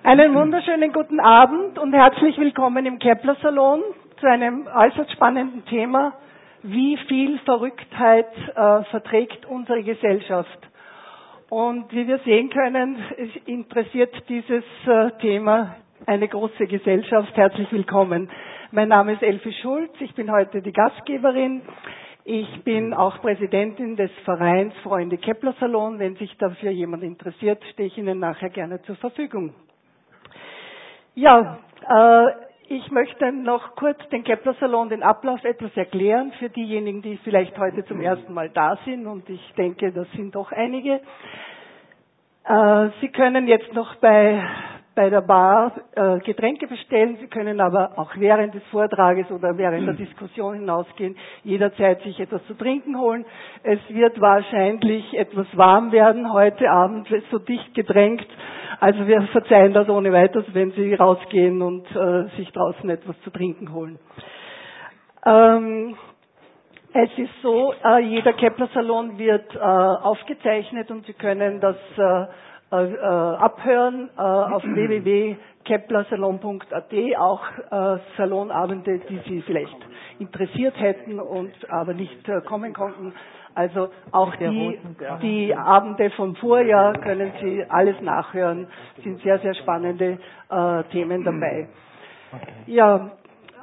Einen wunderschönen guten Abend und herzlich willkommen im Kepler-Salon zu einem äußerst spannenden Thema: Wie viel Verrücktheit verträgt unsere Gesellschaft? Und wie wir sehen können, interessiert dieses Thema eine große Gesellschaft. Herzlich willkommen. Mein Name ist Elfi Schulz, ich bin heute die Gastgeberin. Ich bin auch Präsidentin des Vereins Freunde Kepler-Salon. Wenn sich dafür jemand interessiert, stehe ich Ihnen nachher gerne zur Verfügung. Ja, ich möchte noch kurz den Kepler-Salon, den Ablauf etwas erklären für diejenigen, die vielleicht heute zum ersten Mal da sind, und ich denke, das sind doch einige. Sie können jetzt noch bei der Bar Getränke bestellen. Sie können aber auch während des Vortrages oder während der Diskussion hinausgehen, jederzeit sich etwas zu trinken holen. Es wird wahrscheinlich etwas warm werden heute Abend, so dicht gedrängt. Also wir verzeihen das ohne weiteres, wenn Sie rausgehen und sich draußen etwas zu trinken holen. Es ist so, jeder Kepler-Salon wird aufgezeichnet und Sie können das abhören auf www.keplersalon.at, auch Salonabende, die Sie vielleicht interessiert hätten und aber nicht kommen konnten. Also auch die Abende vom Vorjahr können Sie alles nachhören. Es sind sehr, sehr spannende Themen dabei. Ja,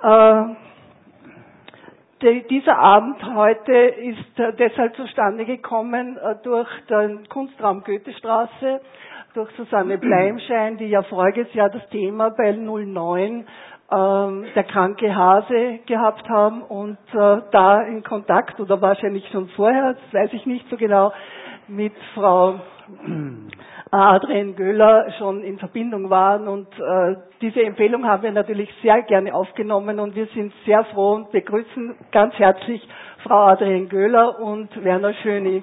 dieser Abend heute ist deshalb zustande gekommen durch den Kunstraum Goethestraße, durch Susanne Bleimschein, die ja voriges Jahr das Thema bei 09 der kranke Hase gehabt haben und da in Kontakt, oder wahrscheinlich schon vorher, das weiß ich nicht so genau, mit Frau Adrienne Göhler schon in Verbindung waren, und diese Empfehlung haben wir natürlich sehr gerne aufgenommen und wir sind sehr froh und begrüßen ganz herzlich Frau Adrienne Göhler und Werner Schöni.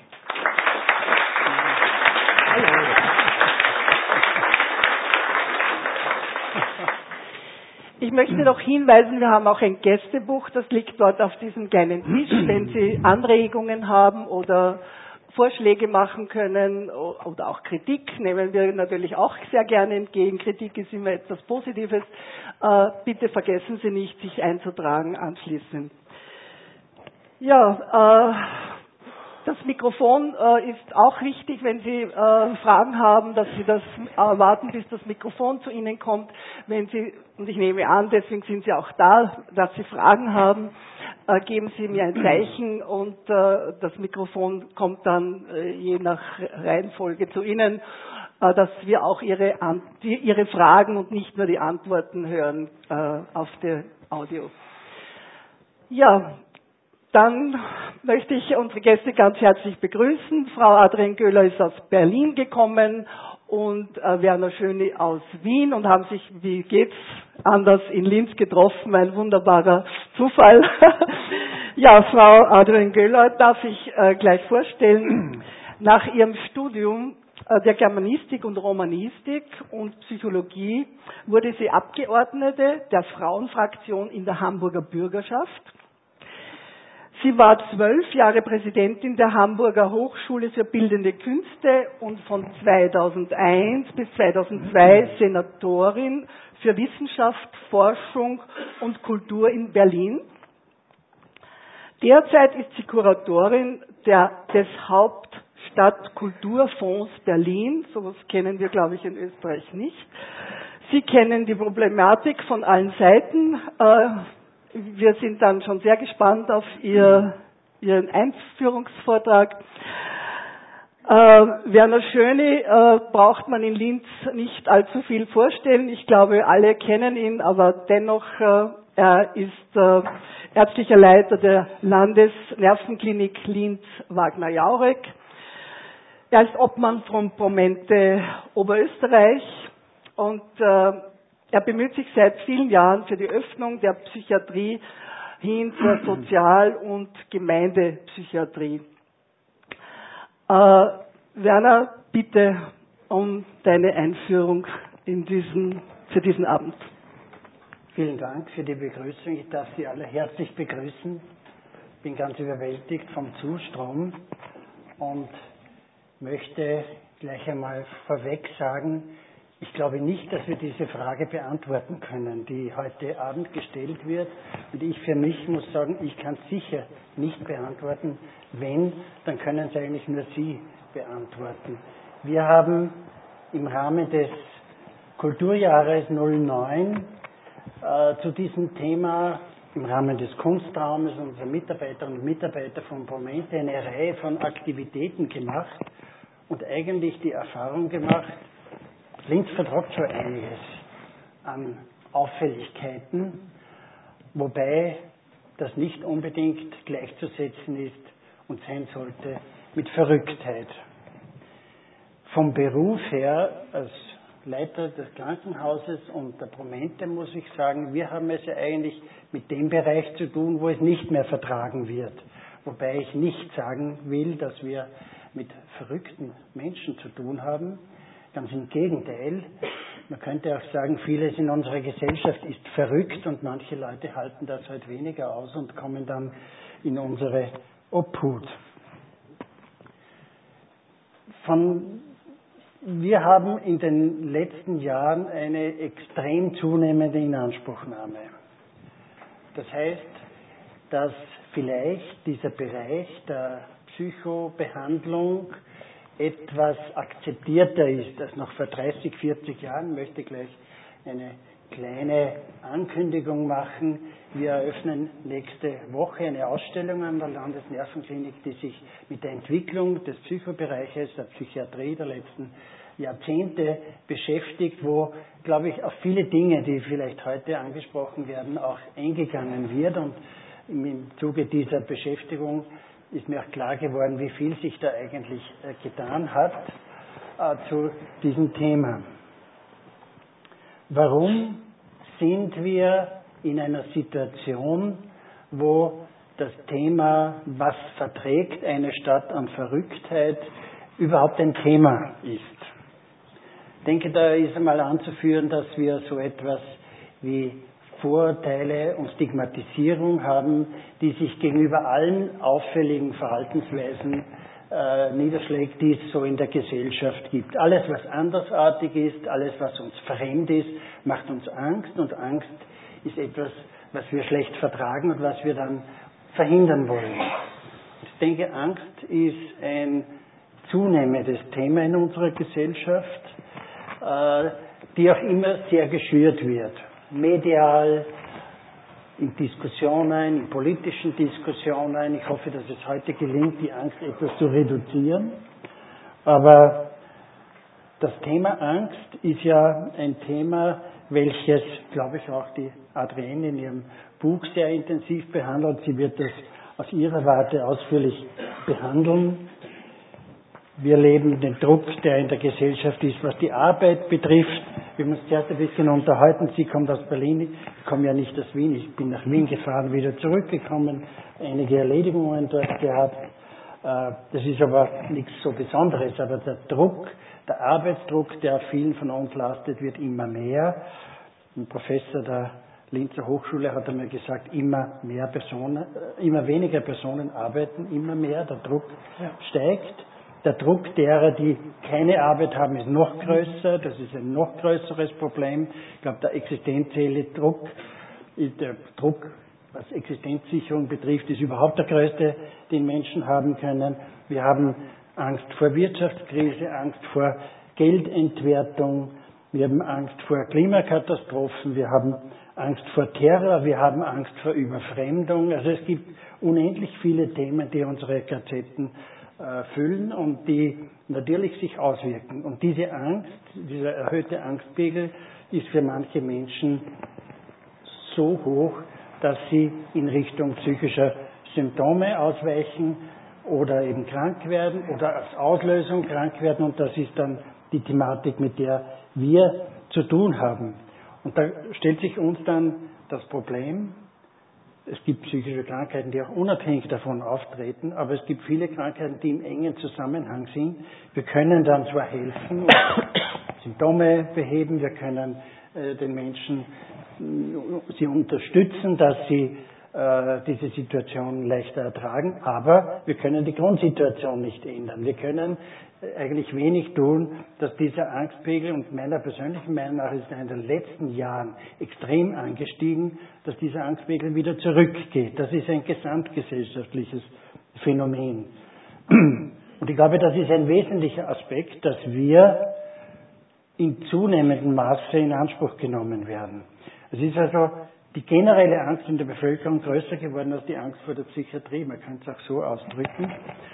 Ich möchte noch hinweisen, wir haben auch ein Gästebuch, das liegt dort auf diesem kleinen Tisch. Wenn Sie Anregungen haben oder Vorschläge machen können oder auch Kritik, nehmen wir natürlich auch sehr gerne entgegen. Kritik ist immer etwas Positives. Bitte vergessen Sie nicht, sich einzutragen anschließend. Ja, das Mikrofon ist auch wichtig, wenn Sie Fragen haben, dass Sie das warten, bis das Mikrofon zu Ihnen kommt. Wenn Sie, und ich nehme an, deswegen sind Sie auch da, dass Sie Fragen haben, geben Sie mir ein Zeichen und das Mikrofon kommt dann je nach Reihenfolge zu Ihnen, dass wir auch Ihre Fragen und nicht nur die Antworten hören auf der Audio. Ja, dann möchte ich unsere Gäste ganz herzlich begrüßen. Frau Adrienne Göhler ist aus Berlin gekommen und Werner Schöni aus Wien und haben sich, wie geht's anders, in Linz getroffen. Ein wunderbarer Zufall. Ja, Frau Adrienne Göhler darf ich gleich vorstellen. Nach ihrem Studium der Germanistik und Romanistik und Psychologie wurde sie Abgeordnete der Frauenfraktion in der Hamburger Bürgerschaft. Sie war 12 Jahre Präsidentin der Hamburger Hochschule für Bildende Künste und von 2001 bis 2002 Senatorin für Wissenschaft, Forschung und Kultur in Berlin. Derzeit ist sie Kuratorin des Hauptstadtkulturfonds Berlin. Sowas kennen wir, glaube ich, in Österreich nicht. Sie kennen die Problematik von allen Seiten. Wir sind dann schon sehr gespannt auf Ihren Einführungsvortrag. Werner Schöni braucht man in Linz nicht allzu viel vorstellen. Ich glaube, alle kennen ihn, aber dennoch, er ist ärztlicher Leiter der Landesnervenklinik Linz-Wagner-Jauregg. Er ist Obmann von Promente Oberösterreich und er bemüht sich seit vielen Jahren für die Öffnung der Psychiatrie hin zur Sozial- und Gemeindepsychiatrie. Werner, bitte um deine Einführung für diesen Abend. Vielen Dank für die Begrüßung. Ich darf Sie alle herzlich begrüßen. Ich bin ganz überwältigt vom Zustrom und möchte gleich einmal vorweg sagen, Ich glaube nicht, dass wir diese Frage beantworten können, die heute Abend gestellt wird. Und ich für mich muss sagen, ich kann es sicher nicht beantworten. Wenn, dann können es eigentlich nur Sie beantworten. Wir haben im Rahmen des Kulturjahres 09 zu diesem Thema im Rahmen des Kunstraumes unserer Mitarbeiterinnen und Mitarbeiter von Promente eine Reihe von Aktivitäten gemacht und eigentlich die Erfahrung gemacht, Linz vertragt schon einiges an Auffälligkeiten, wobei das nicht unbedingt gleichzusetzen ist und sein sollte mit Verrücktheit. Vom Beruf her, als Leiter des Krankenhauses und der Promente muss ich sagen, wir haben es ja eigentlich mit dem Bereich zu tun, wo es nicht mehr vertragen wird. Wobei ich nicht sagen will, dass wir mit verrückten Menschen zu tun haben. Ganz im Gegenteil. Man könnte auch sagen, vieles in unserer Gesellschaft ist verrückt und manche Leute halten das halt weniger aus und kommen dann in unsere Obhut. Wir haben in den letzten Jahren eine extrem zunehmende Inanspruchnahme. Das heißt, dass vielleicht dieser Bereich der Psychobehandlung etwas akzeptierter ist als noch vor 30, 40 Jahren. Ich möchte gleich eine kleine Ankündigung machen. Wir eröffnen nächste Woche eine Ausstellung an der Landesnervenklinik, die sich mit der Entwicklung des Psychobereiches, der Psychiatrie der letzten Jahrzehnte beschäftigt, wo, glaube ich, auf viele Dinge, die vielleicht heute angesprochen werden, auch eingegangen wird. Und im Zuge dieser Beschäftigung ist mir auch klar geworden, wie viel sich da eigentlich getan hat zu diesem Thema. Warum sind wir in einer Situation, wo das Thema, was verträgt eine Stadt an Verrücktheit, überhaupt ein Thema ist? Ich denke, da ist einmal anzuführen, dass wir so etwas wie Vorurteile und Stigmatisierung haben, die sich gegenüber allen auffälligen Verhaltensweisen niederschlägt, die es so in der Gesellschaft gibt. Alles, was andersartig ist, alles, was uns fremd ist, macht uns Angst und Angst ist etwas, was wir schlecht vertragen und was wir dann verhindern wollen. Ich denke, Angst ist ein zunehmendes Thema in unserer Gesellschaft, die auch immer sehr geschürt wird. Medial, in Diskussionen, in politischen Diskussionen. Ich hoffe, dass es heute gelingt, die Angst etwas zu reduzieren. Aber das Thema Angst ist ja ein Thema, welches, glaube ich, auch die Adrienne in ihrem Buch sehr intensiv behandelt. Sie wird das aus ihrer Warte ausführlich behandeln. Wir leben den Druck, der in der Gesellschaft ist, was die Arbeit betrifft. Wir haben uns zuerst ein bisschen unterhalten. Sie kommt aus Berlin, ich komme ja nicht aus Wien. Ich bin nach Wien gefahren, wieder zurückgekommen, einige Erledigungen dort gehabt. Das ist aber nichts so Besonderes. Aber der Druck, der Arbeitsdruck, der auf vielen von uns lastet, wird immer mehr. Ein Professor der Linzer Hochschule hat einmal gesagt, immer weniger Personen arbeiten, immer mehr. Der Druck steigt. Der Druck derer, die keine Arbeit haben, ist noch größer. Das ist ein noch größeres Problem. Ich glaube, der existenzielle Druck, der Druck, was Existenzsicherung betrifft, ist überhaupt der größte, den Menschen haben können. Wir haben Angst vor Wirtschaftskrise, Angst vor Geldentwertung, wir haben Angst vor Klimakatastrophen, wir haben Angst vor Terror, wir haben Angst vor Überfremdung. Also es gibt unendlich viele Themen, die unsere Gazetten füllen und die natürlich sich auswirken. Und diese Angst, dieser erhöhte Angstpegel ist für manche Menschen so hoch, dass sie in Richtung psychischer Symptome ausweichen oder eben krank werden oder als Auslösung krank werden. Und das ist dann die Thematik, mit der wir zu tun haben. Und da stellt sich uns dann das Problem, es gibt psychische Krankheiten, die auch unabhängig davon auftreten, aber es gibt viele Krankheiten, die im engen Zusammenhang sind. Wir können dann zwar helfen und Symptome beheben, wir können den Menschen sie unterstützen, dass sie diese Situation leichter ertragen, aber wir können die Grundsituation nicht ändern. Wir können eigentlich wenig tun, dass dieser Angstpegel, und meiner persönlichen Meinung nach ist er in den letzten Jahren extrem angestiegen, dass dieser Angstpegel wieder zurückgeht. Das ist ein gesamtgesellschaftliches Phänomen. Und ich glaube, das ist ein wesentlicher Aspekt, dass wir in zunehmendem Maße in Anspruch genommen werden. Es ist also die generelle Angst in der Bevölkerung größer geworden als die Angst vor der Psychiatrie. Man könnte es auch so ausdrücken.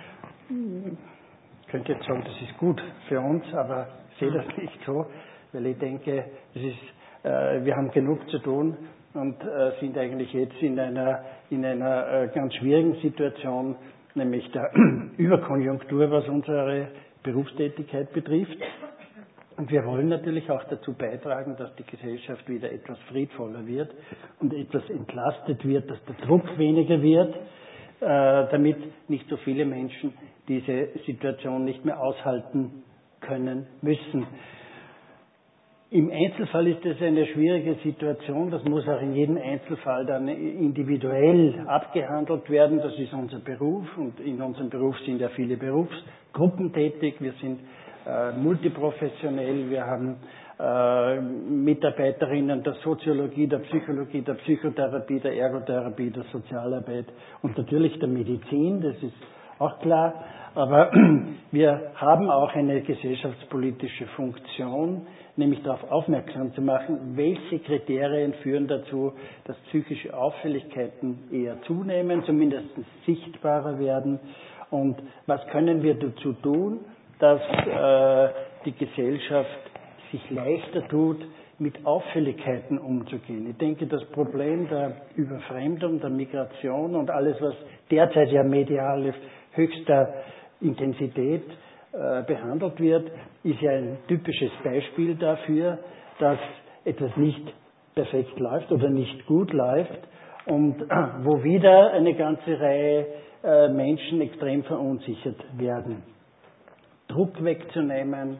Ich könnte jetzt sagen, das ist gut für uns, aber ich sehe das nicht so, weil ich denke, wir haben genug zu tun und sind eigentlich jetzt in einer ganz schwierigen Situation, nämlich der Überkonjunktur, was unsere Berufstätigkeit betrifft. Und wir wollen natürlich auch dazu beitragen, dass die Gesellschaft wieder etwas friedvoller wird und etwas entlastet wird, dass der Druck weniger wird, damit nicht so viele Menschen diese Situation nicht mehr aushalten können müssen. Im Einzelfall ist es eine schwierige Situation, das muss auch in jedem Einzelfall dann individuell abgehandelt werden, das ist unser Beruf und in unserem Beruf sind ja viele Berufsgruppen tätig, wir sind multiprofessionell, wir haben Mitarbeiterinnen der Soziologie, der Psychologie, der Psychotherapie, der Ergotherapie, der Sozialarbeit und natürlich der Medizin, das ist auch klar, aber wir haben auch eine gesellschaftspolitische Funktion, nämlich darauf aufmerksam zu machen, welche Kriterien führen dazu, dass psychische Auffälligkeiten eher zunehmen, zumindest sichtbarer werden und was können wir dazu tun, dass die Gesellschaft sich leichter tut, mit Auffälligkeiten umzugehen. Ich denke, das Problem der Überfremdung, der Migration und alles, was derzeit ja medial höchster Intensität behandelt wird, ist ja ein typisches Beispiel dafür, dass etwas nicht perfekt läuft oder nicht gut läuft und wo wieder eine ganze Reihe Menschen extrem verunsichert werden. Druck wegzunehmen,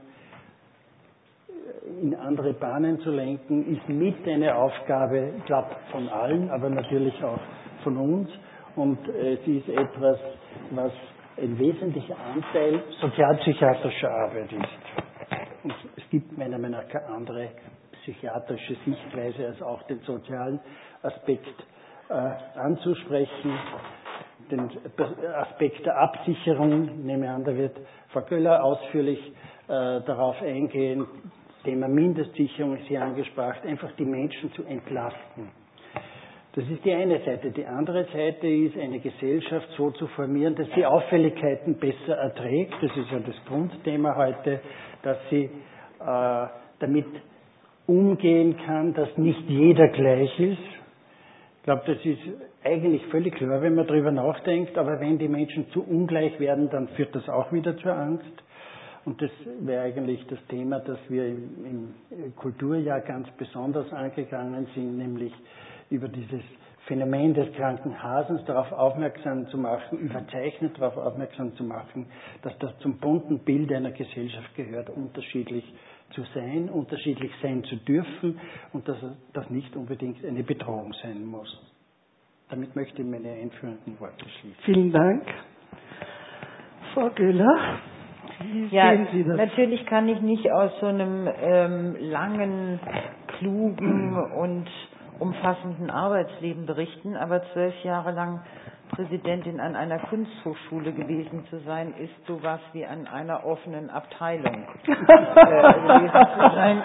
in andere Bahnen zu lenken, ist mit eine Aufgabe, ich glaube, von allen, aber natürlich auch von uns. Und es ist etwas, was ein wesentlicher Anteil sozialpsychiatrischer Arbeit ist. Und es gibt meiner Meinung nach keine andere psychiatrische Sichtweise, als auch den sozialen Aspekt anzusprechen. Den Aspekt der Absicherung, ich nehme an, da wird Frau Göller ausführlich darauf eingehen. Thema Mindestsicherung ist hier angesprochen, einfach die Menschen zu entlasten. Das ist die eine Seite. Die andere Seite ist, eine Gesellschaft so zu formieren, dass sie Auffälligkeiten besser erträgt. Das ist ja das Grundthema heute, dass sie damit umgehen kann, dass nicht jeder gleich ist. Ich glaube, das ist eigentlich völlig klar, wenn man darüber nachdenkt, aber wenn die Menschen zu ungleich werden, dann führt das auch wieder zur Angst. Und das wäre eigentlich das Thema, das wir im Kulturjahr ganz besonders angegangen sind, nämlich über dieses Phänomen des kranken Hasens darauf aufmerksam zu machen, überzeichnet darauf aufmerksam zu machen, dass das zum bunten Bild einer Gesellschaft gehört, unterschiedlich zu sein, unterschiedlich sein zu dürfen und dass das nicht unbedingt eine Bedrohung sein muss. Damit möchte ich meine einführenden Worte schließen. Vielen Dank. Frau Göller, wie sehen Sie das? Natürlich kann ich nicht aus so einem langen, klugen und umfassenden Arbeitsleben berichten, aber 12 Jahre lang Präsidentin an einer Kunsthochschule gewesen zu sein, ist sowas wie an einer offenen Abteilung gewesen zu sein,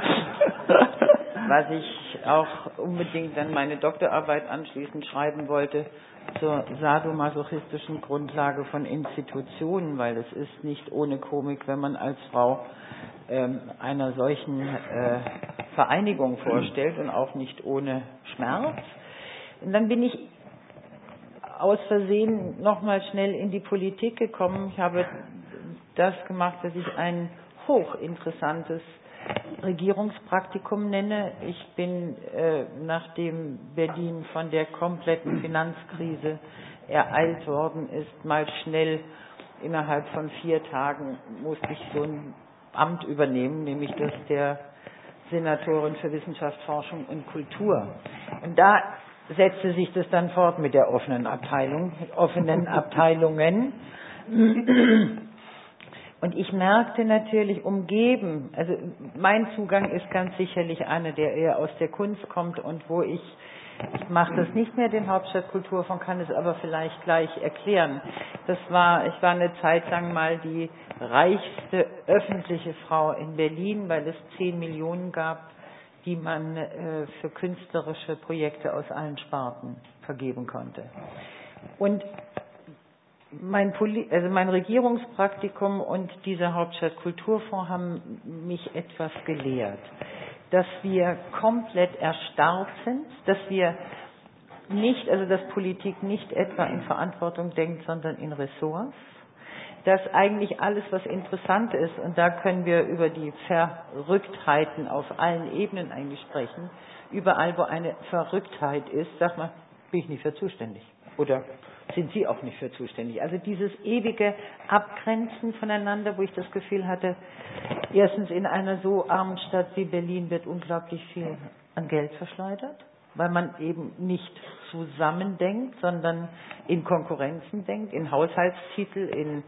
was ich auch unbedingt an meine Doktorarbeit anschließend schreiben wollte, zur sadomasochistischen Grundlage von Institutionen, weil es ist nicht ohne Komik, wenn man als Frau einer solchen Vereinigung vorstellt und auch nicht ohne Schmerz. Und dann bin ich aus Versehen nochmal schnell in die Politik gekommen. Ich habe das gemacht, was ich ein hochinteressantes Regierungspraktikum nenne. Ich bin, nachdem Berlin von der kompletten Finanzkrise ereilt worden ist, mal schnell innerhalb von 4 Tagen musste ich so ein Amt übernehmen, nämlich das der Senatorin für Wissenschaft, Forschung und Kultur. Und da setzte sich das dann fort mit der offenen Abteilungen. Und ich merkte natürlich umgeben, also mein Zugang ist ganz sicherlich einer, der eher aus der Kunst kommt und wo ich mache das nicht mehr, den Hauptstadtkulturfonds, kann es aber vielleicht gleich erklären. Ich war eine Zeit lang mal die reichste öffentliche Frau in Berlin, weil es 10 Millionen gab, die man für künstlerische Projekte aus allen Sparten vergeben konnte. Und mein Regierungspraktikum und dieser Hauptstadtkulturfonds haben mich etwas gelehrt, dass wir komplett erstarrt sind, dass wir nicht, also dass Politik nicht etwa in Verantwortung denkt, sondern in Ressorts, dass eigentlich alles, was interessant ist, und da können wir über die Verrücktheiten auf allen Ebenen eigentlich sprechen, überall, wo eine Verrücktheit ist, sagt man, bin ich nicht für zuständig. Oder sind Sie auch nicht für zuständig? Also dieses ewige Abgrenzen voneinander, wo ich das Gefühl hatte, erstens in einer so armen Stadt wie Berlin wird unglaublich viel an Geld verschleudert, weil man eben nicht zusammendenkt, sondern in Konkurrenzen denkt, in Haushaltstitel, in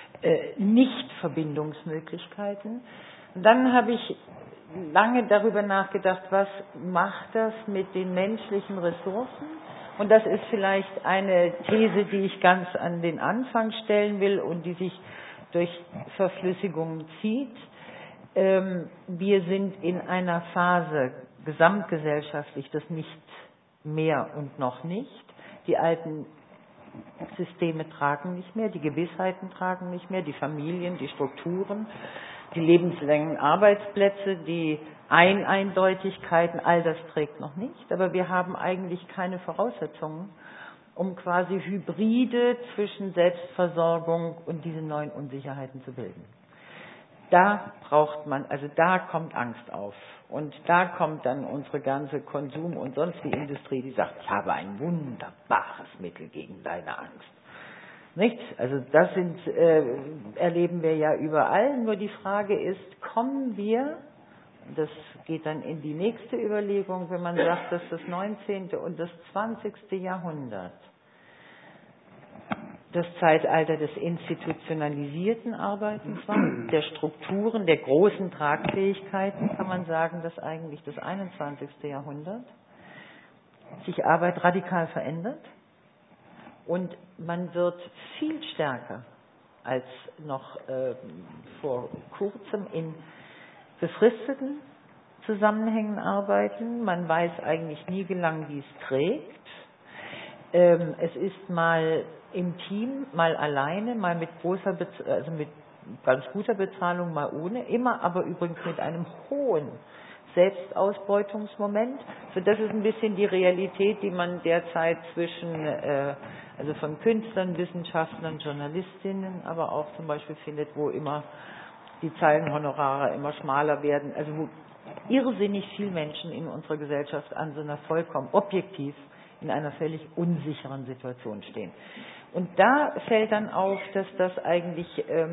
Nicht-Verbindungsmöglichkeiten. Und dann habe ich lange darüber nachgedacht, was macht das mit den menschlichen Ressourcen? Und das ist vielleicht eine These, die ich ganz an den Anfang stellen will und die sich durch Verflüssigungen zieht. Wir sind in einer Phase gesamtgesellschaftlich, das nicht mehr und noch nicht. Die alten Systeme tragen nicht mehr, die Gewissheiten tragen nicht mehr, die Familien, die Strukturen, die lebenslangen Arbeitsplätze, die Eindeutigkeiten, all das trägt noch nicht. Aber wir haben eigentlich keine Voraussetzungen, um quasi Hybride zwischen Selbstversorgung und diesen neuen Unsicherheiten zu bilden. Da braucht man, also da kommt Angst auf. Und da kommt dann unsere ganze Konsum- und sonst die Industrie, die sagt, ich habe ein wunderbares Mittel gegen deine Angst. Nicht? Also das erleben wir ja überall. Nur die Frage ist, kommen wir, das geht dann in die nächste Überlegung, wenn man sagt, dass das 19. und das 20. Jahrhundert das Zeitalter des institutionalisierten Arbeitens war, der Strukturen, der großen Tragfähigkeiten, kann man sagen, dass eigentlich das 21. Jahrhundert sich Arbeit radikal verändert und man wird viel stärker als noch vor kurzem in befristeten Zusammenhängen arbeiten. Man weiß eigentlich nie genau, wie es trägt. Es ist mal im Team, mal alleine, mal mit mit ganz guter Bezahlung, mal ohne, immer aber übrigens mit einem hohen Selbstausbeutungsmoment. So, das ist ein bisschen die Realität, die man derzeit zwischen, also von Künstlern, Wissenschaftlern, Journalistinnen, aber auch zum Beispiel findet, wo immer die Zeilenhonorare immer schmaler werden, also wo irrsinnig viele Menschen in unserer Gesellschaft an so einer vollkommen objektiv in einer völlig unsicheren Situation stehen. Und da fällt dann auf, dass das eigentlich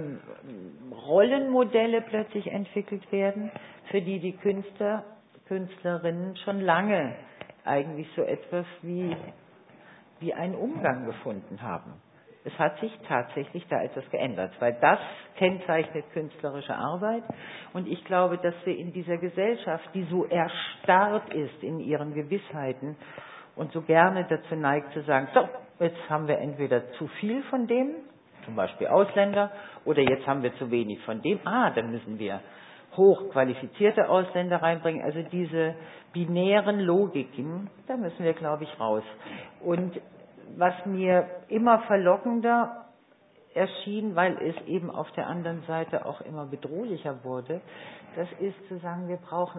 Rollenmodelle plötzlich entwickelt werden, für die Künstler, Künstlerinnen schon lange eigentlich so etwas wie einen Umgang gefunden haben. Es hat sich tatsächlich da etwas geändert, weil das kennzeichnet künstlerische Arbeit. Und ich glaube, dass wir in dieser Gesellschaft, die so erstarrt ist in ihren Gewissheiten und so gerne dazu neigt zu sagen, so, jetzt haben wir entweder zu viel von dem, zum Beispiel Ausländer, oder jetzt haben wir zu wenig von dem, dann müssen wir hochqualifizierte Ausländer reinbringen. Also diese binären Logiken, da müssen wir, glaube ich, raus. Und was mir immer verlockender erschien, weil es eben auf der anderen Seite auch immer bedrohlicher wurde, das ist zu sagen,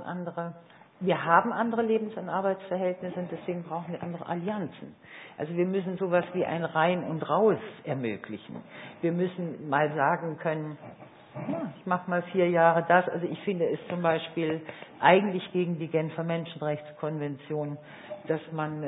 wir haben andere Lebens- und Arbeitsverhältnisse und deswegen brauchen wir andere Allianzen. Also wir müssen sowas wie ein Rein und Raus ermöglichen. Wir müssen mal sagen können, ich mache mal 4 Jahre das. Also ich finde es zum Beispiel eigentlich gegen die Genfer Menschenrechtskonvention, dass man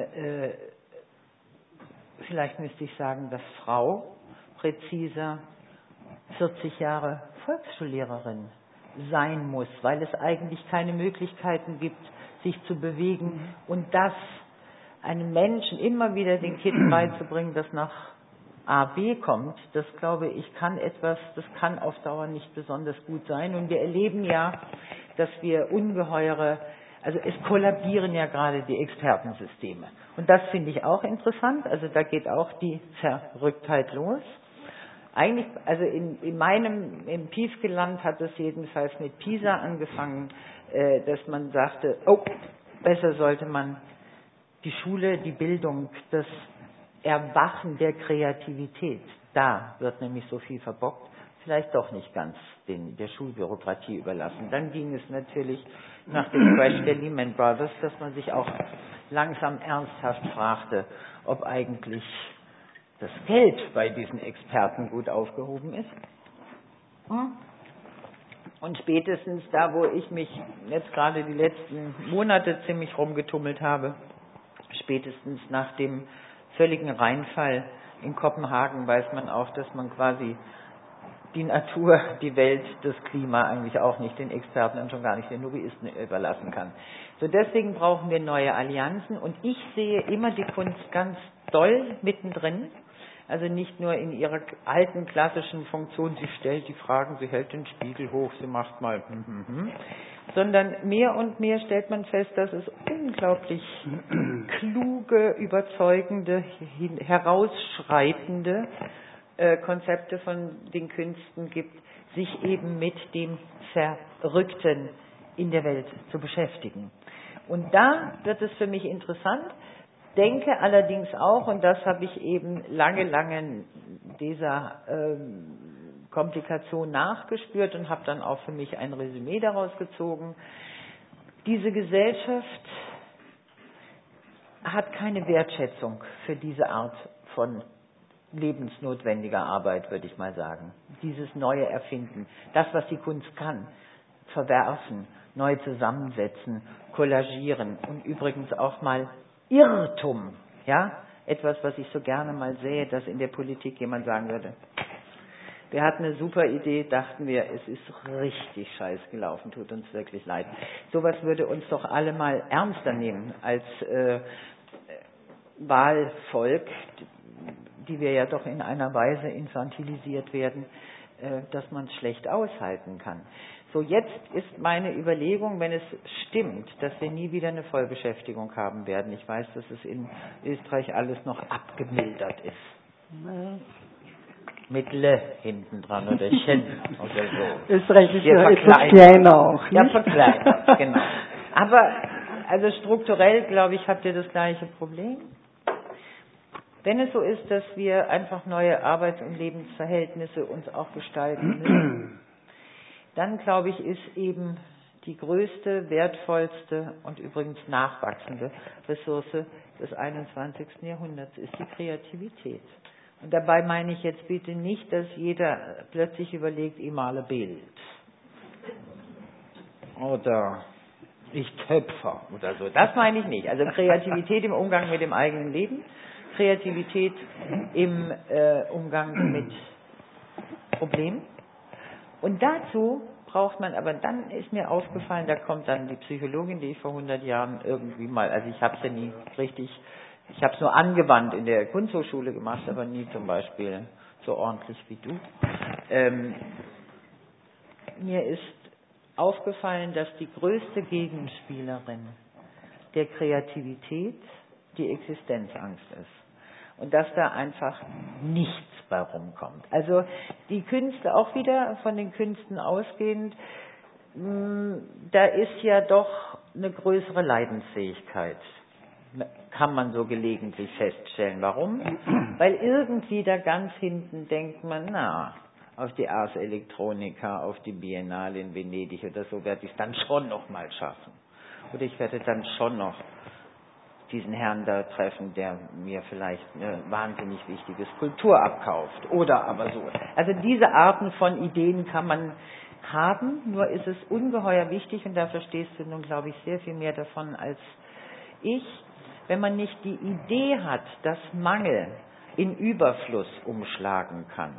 vielleicht müsste ich sagen, dass Frau präziser 40 Jahre Volksschullehrerin sein muss, weil es eigentlich keine Möglichkeiten gibt, sich zu bewegen und das einem Menschen immer wieder den Kind beizubringen, dass nach A, B kommt, das glaube ich, das kann auf Dauer nicht besonders gut sein. Und wir erleben ja, dass wir also es kollabieren ja gerade die Expertensysteme. Und das finde ich auch interessant, also da geht auch die Verrücktheit los. Eigentlich, also im Piefke-Land hat es jedenfalls mit Pisa angefangen, dass man sagte, besser sollte man die Schule, die Bildung, das Erwachen der Kreativität, da wird nämlich so viel verbockt, vielleicht doch nicht ganz der Schulbürokratie überlassen. Dann ging es natürlich nach dem Crash der Lehman Brothers, dass man sich auch langsam ernsthaft fragte, ob eigentlich das Geld bei diesen Experten gut aufgehoben ist. Und spätestens da, wo ich mich jetzt gerade die letzten Monate ziemlich rumgetummelt habe, spätestens nach dem völligen Reinfall in Kopenhagen weiß man auch, dass man quasi die Natur, die Welt, das Klima eigentlich auch nicht den Experten und schon gar nicht den Lobbyisten überlassen kann. So deswegen brauchen wir neue Allianzen und ich sehe immer die Kunst ganz doll mittendrin. Also nicht nur in ihrer alten klassischen Funktion, sie stellt die Fragen, sie hält den Spiegel hoch, sie macht mal, sondern mehr und mehr stellt man fest, dass es unglaublich kluge, überzeugende, herausschreitende Konzepte von den Künsten gibt, sich eben mit dem Verrückten in der Welt zu beschäftigen. Und da wird es für mich interessant, denke allerdings auch, und das habe ich eben lange dieser Komplikation nachgespürt und habe dann auch für mich ein Resümee daraus gezogen, diese Gesellschaft hat keine Wertschätzung für diese Art von lebensnotwendiger Arbeit, würde ich mal sagen. Dieses neue Erfinden, das, was die Kunst kann, verwerfen, neu zusammensetzen, kollagieren und übrigens auch mal Irrtum, ja, etwas, was ich so gerne mal sehe, dass in der Politik jemand sagen würde, wir hatten eine super Idee, dachten wir, es ist richtig scheiß gelaufen, tut uns wirklich leid. Sowas würde uns doch alle mal ernster nehmen als Wahlvolk, die wir ja doch in einer Weise infantilisiert werden, dass man es schlecht aushalten kann. So, jetzt ist meine Überlegung, wenn es stimmt, dass wir nie wieder eine Vollbeschäftigung haben werden. Ich weiß, dass es in Österreich alles noch abgemildert ist. Mit Le hinten dran oder Chen oder so. Österreich ist ja etwas kleiner auch. Ja, verkleinert, genau. Aber also strukturell, glaube ich, habt ihr das gleiche Problem. Wenn es so ist, dass wir einfach neue Arbeits- und Lebensverhältnisse uns auch gestalten müssen, dann glaube ich, ist eben die größte, wertvollste und übrigens nachwachsende Ressource des 21. Jahrhunderts ist die Kreativität. Und dabei meine ich jetzt bitte nicht, dass jeder plötzlich überlegt, ich male Bild. Oder ich töpfer oder so. Das meine ich nicht. Also Kreativität im Umgang mit dem eigenen Leben, Kreativität im Umgang mit Problemen. Und dazu braucht man, aber dann ist mir aufgefallen, da kommt dann die Psychologin, die ich vor 100 Jahren irgendwie mal, also ich habe es ja nie richtig, ich habe es nur angewandt in der Kunsthochschule gemacht, aber nie zum Beispiel so ordentlich wie du. Mir ist aufgefallen, dass die größte Gegenspielerin der Kreativität die Existenzangst ist. Und dass da einfach nichts bei rumkommt. Also die Künste, auch wieder von den Künsten ausgehend, da ist ja doch eine größere Leidensfähigkeit. Kann man so gelegentlich feststellen. Warum? Weil irgendwie da ganz hinten denkt man, auf die Ars Electronica, auf die Biennale in Venedig oder so werde ich es dann schon noch mal schaffen. Oder ich werde dann schon noch diesen Herrn da treffen, der mir vielleicht eine wahnsinnig wichtige Skulptur abkauft. Oder aber so. Also diese Arten von Ideen kann man haben, nur ist es ungeheuer wichtig, und da verstehst du nun, glaube ich, sehr viel mehr davon als ich, wenn man nicht die Idee hat, dass Mangel in Überfluss umschlagen kann,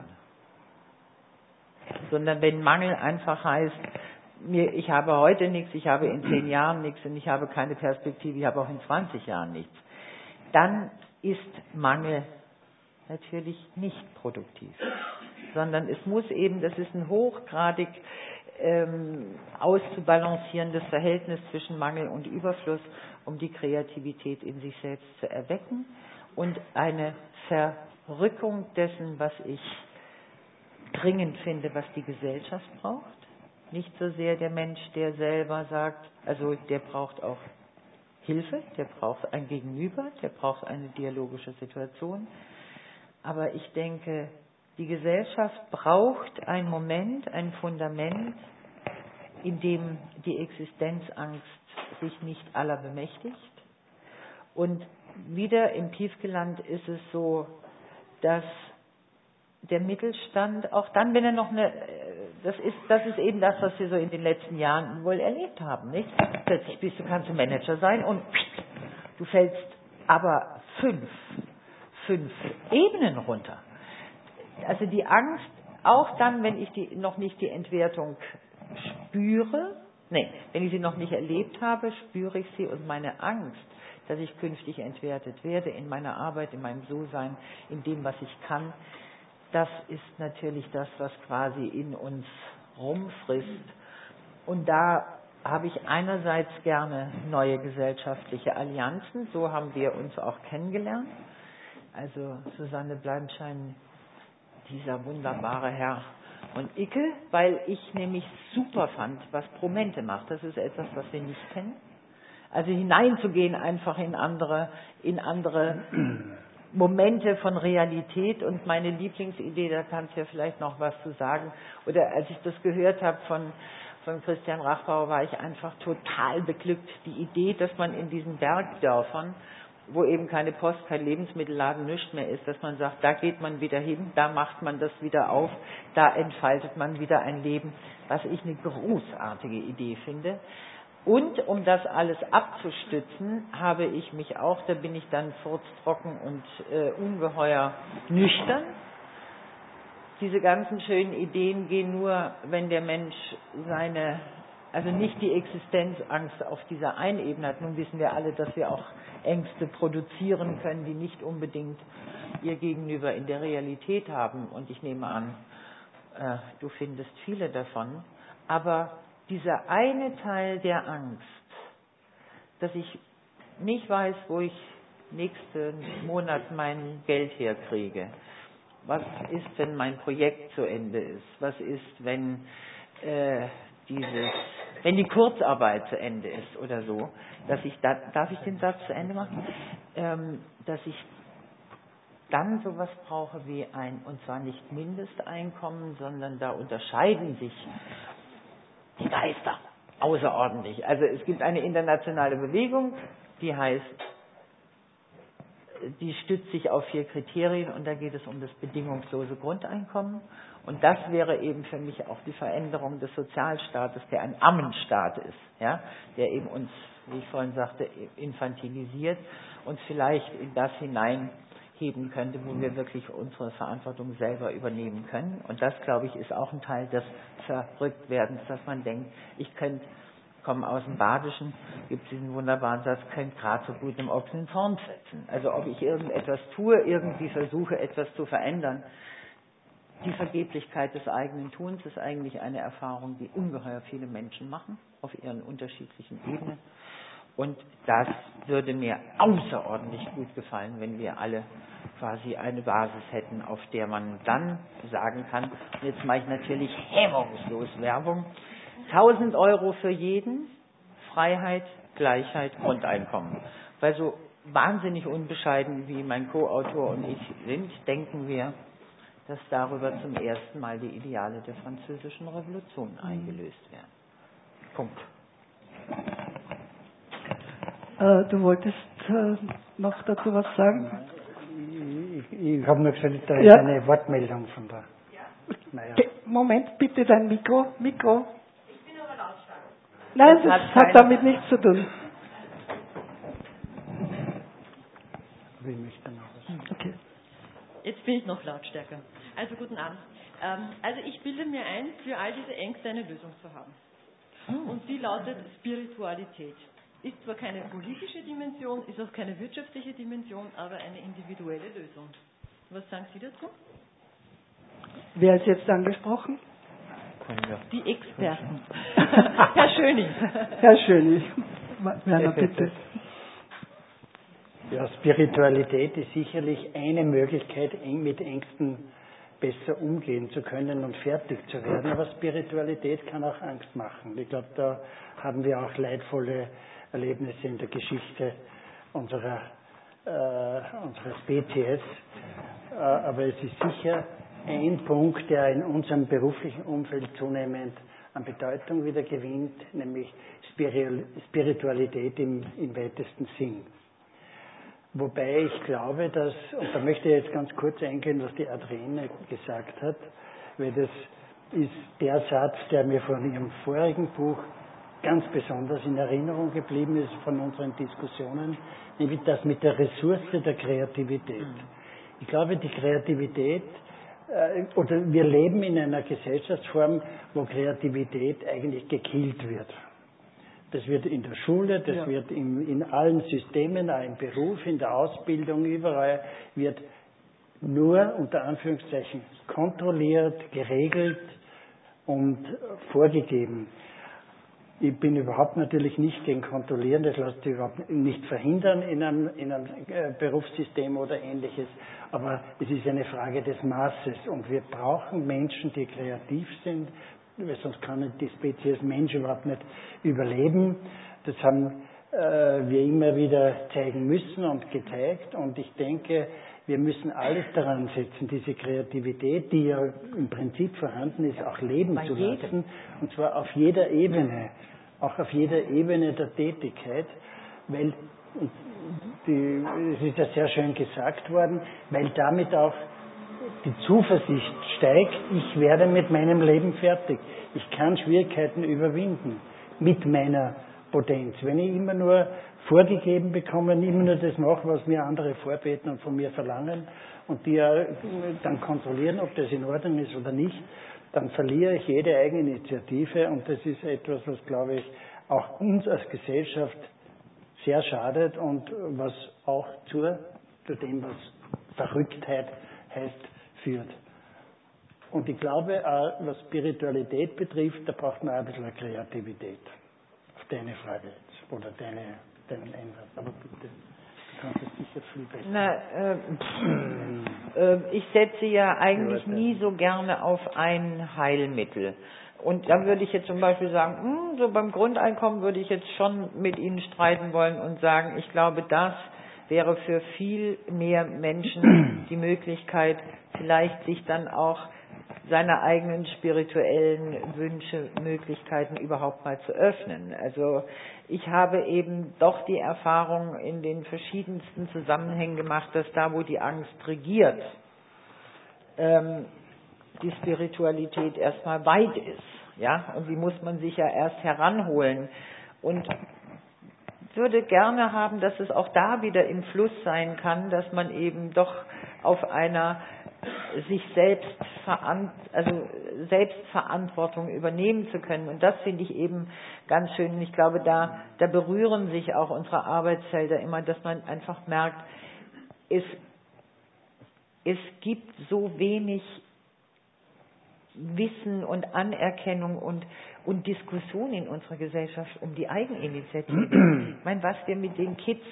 sondern wenn Mangel einfach heißt, ich habe heute nichts, ich habe in 10 Jahren nichts und ich habe keine Perspektive, ich habe auch in 20 Jahren nichts. dann ist Mangel natürlich nicht produktiv, sondern es muss eben, das ist ein hochgradig auszubalancierendes Verhältnis zwischen Mangel und Überfluss, um die Kreativität in sich selbst zu erwecken und eine Verrückung dessen, was ich dringend finde, was die Gesellschaft braucht. Nicht so sehr der Mensch, der selber sagt, also der braucht auch Hilfe, der braucht ein Gegenüber, der braucht eine dialogische Situation. Aber ich denke, die Gesellschaft braucht einen Moment, ein Fundament, in dem die Existenzangst sich nicht aller bemächtigt. Und wieder im Piefkeland ist es so, dass der Mittelstand, auch dann, wenn er noch das ist eben das, was wir so in den letzten Jahren wohl erlebt haben, nicht? Plötzlich kannst du Manager sein und du fällst aber fünf Ebenen runter. Also die Angst, auch dann, wenn ich noch nicht die Entwertung spüre, wenn ich sie noch nicht erlebt habe, spüre ich sie, und meine Angst, dass ich künftig entwertet werde in meiner Arbeit, in meinem So-Sein, in dem, was ich kann, das ist natürlich das, was quasi in uns rumfrisst. Und da habe ich einerseits gerne neue gesellschaftliche Allianzen, so haben wir uns auch kennengelernt. Also Susanne Bleibenschein, dieser wunderbare Herr und Icke, weil ich nämlich super fand, was Promente macht. Das ist etwas, was wir nicht kennen. Also hineinzugehen einfach in andere Momente von Realität, und meine Lieblingsidee, da kannst du ja vielleicht noch was zu sagen, oder als ich das gehört habe von Christian Rachbauer, war ich einfach total beglückt. Die Idee, dass man in diesen Bergdörfern, wo eben keine Post, kein Lebensmittelladen, nichts mehr ist, dass man sagt, da geht man wieder hin, da macht man das wieder auf, da entfaltet man wieder ein Leben, was ich eine großartige Idee finde. Und um das alles abzustützen, habe ich mich auch, da bin ich dann furztrocken und ungeheuer nüchtern. Diese ganzen schönen Ideen gehen nur, wenn der Mensch also nicht die Existenzangst auf dieser einen Ebene hat. Nun wissen wir alle, dass wir auch Ängste produzieren können, die nicht unbedingt ihr Gegenüber in der Realität haben. Und ich nehme an, du findest viele davon. Aber dieser eine Teil der Angst, dass ich nicht weiß, wo ich nächsten Monat mein Geld herkriege. Was ist, wenn mein Projekt zu Ende ist? Was ist, wenn die Kurzarbeit zu Ende ist oder so? Dass ich darf ich den Satz zu Ende machen? Dass ich dann sowas brauche wie und zwar nicht Mindesteinkommen, sondern da unterscheiden sich die Geister außerordentlich. Also es gibt eine internationale Bewegung, die heißt, die stützt sich auf 4 Kriterien, und da geht es um das bedingungslose Grundeinkommen. Und das wäre eben für mich auch die Veränderung des Sozialstaates, der ein Ammenstaat ist, ja, der eben uns, wie ich vorhin sagte, infantilisiert und vielleicht in das hineinheben könnte, wo wir wirklich unsere Verantwortung selber übernehmen können. Und das, glaube ich, ist auch ein Teil des Verrücktwerdens, dass man denkt, ich komme aus dem Badischen, gibt es diesen wunderbaren Satz, könnte gerade so gut einem Ochsen ins Horn setzen. Also ob ich irgendetwas tue, irgendwie versuche, etwas zu verändern. Die Vergeblichkeit des eigenen Tuns ist eigentlich eine Erfahrung, die ungeheuer viele Menschen machen, auf ihren unterschiedlichen Ebenen. Und das würde mir außerordentlich gut gefallen, wenn wir alle quasi eine Basis hätten, auf der man dann sagen kann, und jetzt mache ich natürlich hemmungslos Werbung, 1.000 € für jeden, Freiheit, Gleichheit, Grundeinkommen. Weil so wahnsinnig unbescheiden wie mein Co-Autor und ich sind, denken wir, dass darüber zum ersten Mal die Ideale der Französischen Revolution eingelöst werden. Punkt. Du wolltest noch dazu was sagen? Ich habe nur gesagt, da ist eine Wortmeldung von da. Naja. Moment, bitte dein Mikro. Ich bin aber lautstark. Nein, das hat damit nichts zu tun. Wie möchte noch was? Okay. Jetzt bin ich noch lautstärker. Also guten Abend. Also ich bilde mir ein, für all diese Ängste eine Lösung zu haben. Und die lautet Spiritualität. ist zwar keine politische Dimension, ist auch keine wirtschaftliche Dimension, aber eine individuelle Lösung. Was sagen Sie dazu? Wer ist jetzt angesprochen? Die Experten. Herr Schöning. Herr Schöning. Werner, bitte. Ja, Spiritualität ist sicherlich eine Möglichkeit, mit Ängsten besser umgehen zu können und fertig zu werden. Aber Spiritualität kann auch Angst machen. Ich glaube, da haben wir auch leidvolle Erlebnisse in der Geschichte unserer Spezies. Aber es ist sicher ein Punkt, der in unserem beruflichen Umfeld zunehmend an Bedeutung wieder gewinnt, nämlich Spiritualität im weitesten Sinn. Wobei ich glaube, dass, und da möchte ich jetzt ganz kurz eingehen, was die Adrienne gesagt hat, weil das ist der Satz, der mir von ihrem vorigen Buch ganz besonders in Erinnerung geblieben ist, von unseren Diskussionen, nämlich das mit der Ressource der Kreativität. Ich glaube, die Kreativität, oder wir leben in einer Gesellschaftsform, wo Kreativität eigentlich gekillt wird. Das wird in der Schule, das wird in allen Systemen, auch im Beruf, in der Ausbildung, überall wird nur unter Anführungszeichen kontrolliert, geregelt und vorgegeben. Ich bin überhaupt natürlich nicht gegen Kontrollieren, das lässt sich überhaupt nicht verhindern in einem Berufssystem oder Ähnliches, aber es ist eine Frage des Maßes und wir brauchen Menschen, die kreativ sind, weil sonst kann die Spezies Mensch überhaupt nicht überleben. Das haben wir immer wieder zeigen müssen und gezeigt und ich denke, wir müssen alles daran setzen, diese Kreativität, die ja im Prinzip vorhanden ist, auch leben zu lassen und zwar auf jeder Ebene, auch auf jeder Ebene der Tätigkeit, weil, es ist ja sehr schön gesagt worden, weil damit auch die Zuversicht steigt, ich werde mit meinem Leben fertig. Ich kann Schwierigkeiten überwinden mit meiner Potenz. Wenn ich immer nur vorgegeben bekomme, immer nur das mache, was mir andere vorbeten und von mir verlangen und die ja dann kontrollieren, ob das in Ordnung ist oder nicht, dann verliere ich jede Eigeninitiative und das ist etwas, was, glaube ich, auch uns als Gesellschaft sehr schadet und was auch zu dem, was Verrücktheit heißt, führt. Und ich glaube, auch, was Spiritualität betrifft, da braucht man auch ein bisschen Kreativität. Auf deine Frage jetzt, oder deinen Einsatz. Aber bitte, du kannst es sicher viel besser. Ich setze ja eigentlich nie so gerne auf ein Heilmittel. Und da würde ich jetzt zum Beispiel sagen, so beim Grundeinkommen würde ich jetzt schon mit Ihnen streiten wollen und sagen, ich glaube, das wäre für viel mehr Menschen die Möglichkeit, vielleicht sich dann auch seine eigenen spirituellen Wünsche, Möglichkeiten überhaupt mal zu öffnen. Also ich habe eben doch die Erfahrung in den verschiedensten Zusammenhängen gemacht, dass da, wo die Angst regiert, die Spiritualität erstmal weit ist. Ja? Und die muss man sich ja erst heranholen. Und würde gerne haben, dass es auch da wieder im Fluss sein kann, dass man eben doch auf einer sich Selbstverantwortung übernehmen zu können. Und das finde ich eben ganz schön. Und ich glaube, da berühren sich auch unsere Arbeitsfelder immer, dass man einfach merkt, es gibt so wenig Wissen und Anerkennung und Diskussion in unserer Gesellschaft um die Eigeninitiative. Ich meine, was wir mit den Kids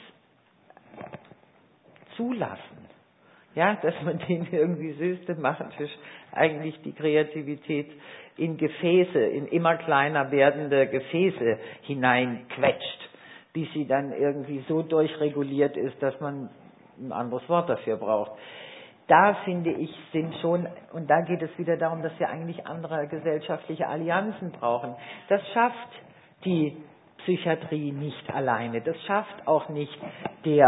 zulassen, ja, dass man denen irgendwie systematisch eigentlich die Kreativität in Gefäße, in immer kleiner werdende Gefäße hineinquetscht, bis sie dann irgendwie so durchreguliert ist, dass man ein anderes Wort dafür braucht. Da finde ich, sind schon, und da geht es wieder darum, dass wir eigentlich andere gesellschaftliche Allianzen brauchen. Das schafft die Psychiatrie nicht alleine. Das schafft auch nicht die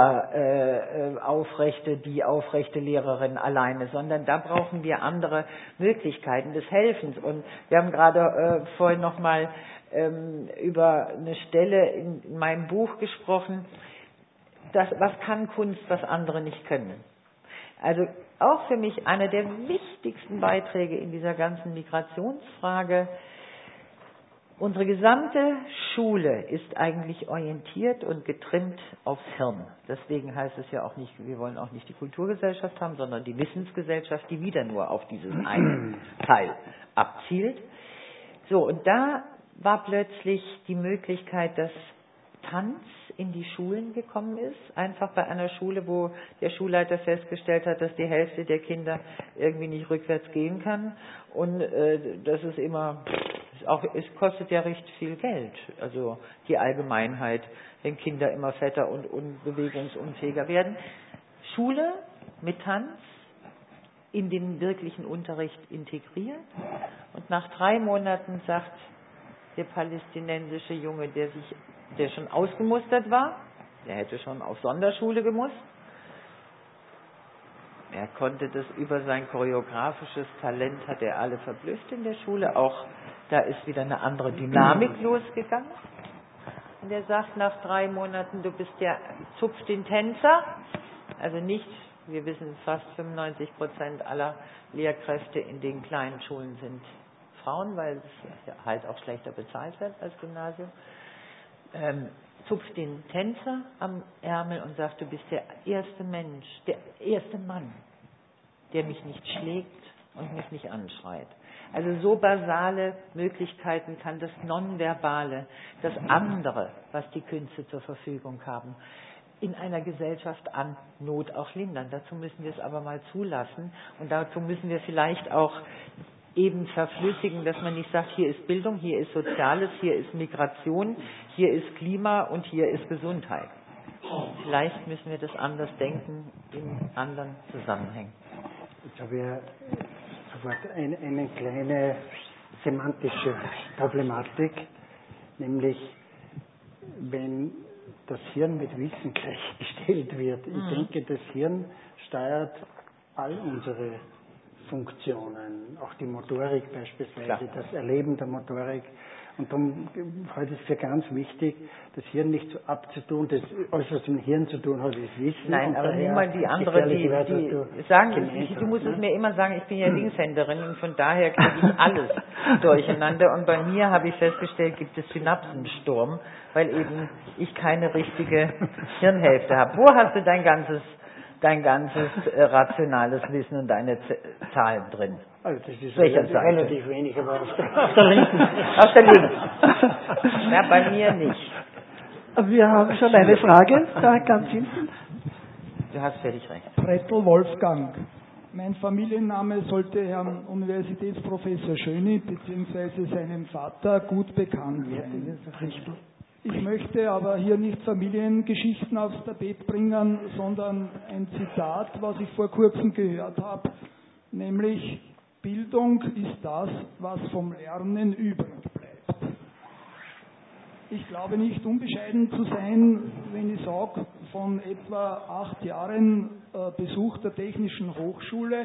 aufrechte Lehrerin alleine, sondern da brauchen wir andere Möglichkeiten des Helfens. Und wir haben gerade vorhin nochmal über eine Stelle in meinem Buch gesprochen, was kann Kunst, was andere nicht können. Also auch für mich einer der wichtigsten Beiträge in dieser ganzen Migrationsfrage, Unsere gesamte Schule ist eigentlich orientiert und getrimmt aufs Hirn. Deswegen heißt es ja auch nicht, wir wollen auch nicht die Kulturgesellschaft haben, sondern die Wissensgesellschaft, die wieder nur auf dieses eine Teil abzielt. So, und da war plötzlich die Möglichkeit, dass Tanz in die Schulen gekommen ist. Einfach bei einer Schule, wo der Schulleiter festgestellt hat, dass die Hälfte der Kinder irgendwie nicht rückwärts gehen kann. Und das ist immer, es kostet ja recht viel Geld. Also die Allgemeinheit, wenn Kinder immer fetter und bewegungsunfähiger werden. Schule mit Tanz in den wirklichen Unterricht integriert. Und nach 3 Monaten sagt der palästinensische Junge, der schon ausgemustert war, der hätte schon auf Sonderschule gemusst. Er konnte das über sein choreografisches Talent, hat er alle verblüfft in der Schule. Auch da ist wieder eine andere Dynamik losgegangen. Und er sagt nach 3 Monaten, du bist der Zupf den Tänzer. Also nicht, wir wissen, fast 95% aller Lehrkräfte in den kleinen Schulen sind Frauen, weil es halt auch schlechter bezahlt wird als Gymnasium. Zupft den Tänzer am Ärmel und sagt, du bist der erste Mensch, der erste Mann, der mich nicht schlägt und mich nicht anschreit. Also so basale Möglichkeiten kann das Nonverbale, das andere, was die Künste zur Verfügung haben, in einer Gesellschaft an Not auch lindern. Dazu müssen wir es aber mal zulassen und dazu müssen wir vielleicht auch eben verflüssigen, dass man nicht sagt, hier ist Bildung, hier ist Soziales, hier ist Migration, hier ist Klima und hier ist Gesundheit. Vielleicht müssen wir das anders denken in anderen Zusammenhängen. Jetzt habe ich sofort eine kleine semantische Problematik, nämlich wenn das Hirn mit Wissen gleichgestellt wird. Ich denke, das Hirn steuert all unsere Funktionen, auch die Motorik beispielsweise, klar, das Erleben der Motorik. Und darum halte ich es für ganz wichtig, das Hirn nicht so abzutun, das alles, was mit dem Hirn zu tun hat, ist Wissen. Nein, aber nimm mal die andere, die sagen, du musst es mir immer sagen, ich bin ja Linkshänderin und von daher kriege ich alles durcheinander. Und bei mir habe ich festgestellt, gibt es Synapsensturm, weil eben ich keine richtige Hirnhälfte habe. Wo hast du dein ganzes rationales Wissen und deine Zahlen drin? Also das ist relativ wenig, aber auf der linken. Auf der linken. Ja, bei mir nicht. Wir haben schon eine Frage, da ganz hinten. Du hast völlig recht. Brettel Wolfgang. Mein Familienname sollte Herrn Universitätsprofessor Schöni bzw. seinem Vater gut bekannt sein. Ich möchte aber hier nicht Familiengeschichten aufs Tapet bringen, sondern ein Zitat, was ich vor kurzem gehört habe, nämlich: Bildung ist das, was vom Lernen übrig bleibt. Ich glaube nicht unbescheiden zu sein, wenn ich sage, von etwa 8 Jahren Besuch der Technischen Hochschule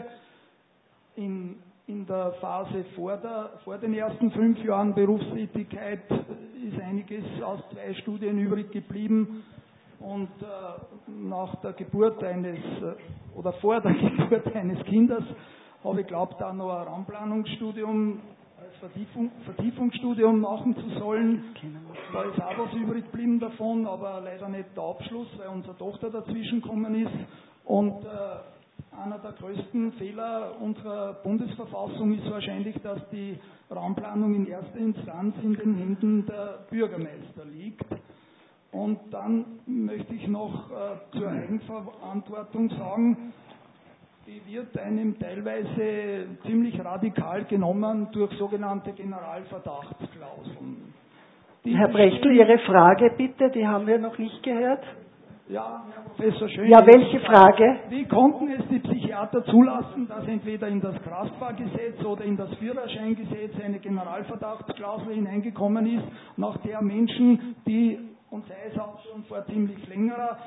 in der Phase vor den ersten 5 Jahren Berufstätigkeit ist einiges aus 2 Studien übrig geblieben und nach der Geburt oder vor der Geburt eines Kindes habe ich glaubt, da noch ein Raumplanungsstudium als Vertiefungsstudium machen zu sollen. Da ist auch was übrig geblieben davon, aber leider nicht der Abschluss, weil unsere Tochter dazwischen gekommen ist. Und einer der größten Fehler unserer Bundesverfassung ist wahrscheinlich, dass die Raumplanung in erster Instanz in den Händen der Bürgermeister liegt. Und dann möchte ich noch zur Eigenverantwortung sagen, die wird einem teilweise ziemlich radikal genommen durch sogenannte Generalverdachtsklauseln. Herr Brechtel, Ihre Frage bitte, die haben wir noch nicht gehört. Ja, Herr Professor Schön. Ja, welche Frage? Wie konnten es die Psychiater zulassen, dass entweder in das Kraftfahrgesetz oder in das Führerscheingesetz eine Generalverdachtsklausel hineingekommen ist, nach der Menschen, die, und sei es auch schon vor ziemlich länger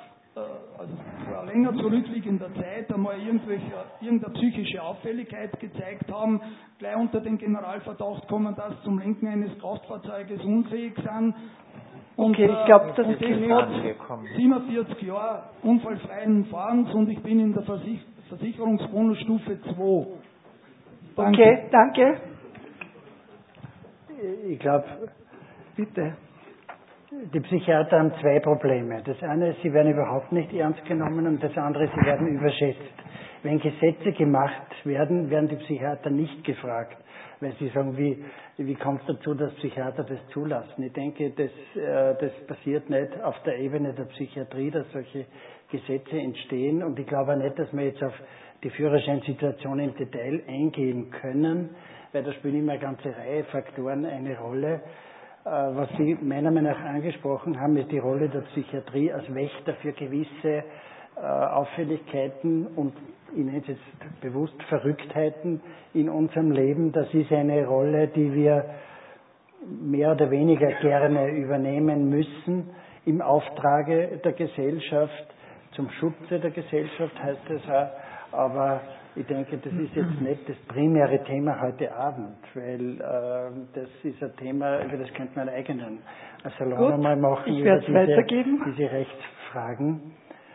zurückliegender Zeit einmal irgendeine psychische Auffälligkeit gezeigt haben, gleich unter den Generalverdacht kommen, dass zum Lenken eines Kraftfahrzeuges unfähig sind. Und, okay, ich glaube, das ist angekommen. 47 Jahre unfallfreien Fahrens und ich bin in der Versicherungsbonusstufe 2. Danke. Okay, danke. Ich glaube, Bitte. Die Psychiater haben zwei Probleme. Das eine ist, sie werden überhaupt nicht ernst genommen und das andere ist, sie werden überschätzt. Wenn Gesetze gemacht werden, werden die Psychiater nicht gefragt, weil sie sagen, wie kommt es dazu, dass Psychiater das zulassen? Ich denke, das passiert nicht auf der Ebene der Psychiatrie, dass solche Gesetze entstehen und ich glaube auch nicht, dass wir jetzt auf die Führerscheinsituation im Detail eingehen können, weil da spielen immer eine ganze Reihe Faktoren eine Rolle. Was Sie meiner Meinung nach angesprochen haben, ist die Rolle der Psychiatrie als Wächter für gewisse Auffälligkeiten und ich nenne es jetzt bewusst Verrücktheiten in unserem Leben. Das ist eine Rolle, die wir mehr oder weniger gerne übernehmen müssen im Auftrage der Gesellschaft, zum Schutze der Gesellschaft heißt es auch, aber ich denke, das ist jetzt nicht das primäre Thema heute Abend, weil das ist ein Thema, über das könnte man einen eigenen Salon einmal machen, ich werde es weitergeben. Diese Rechtsfragen.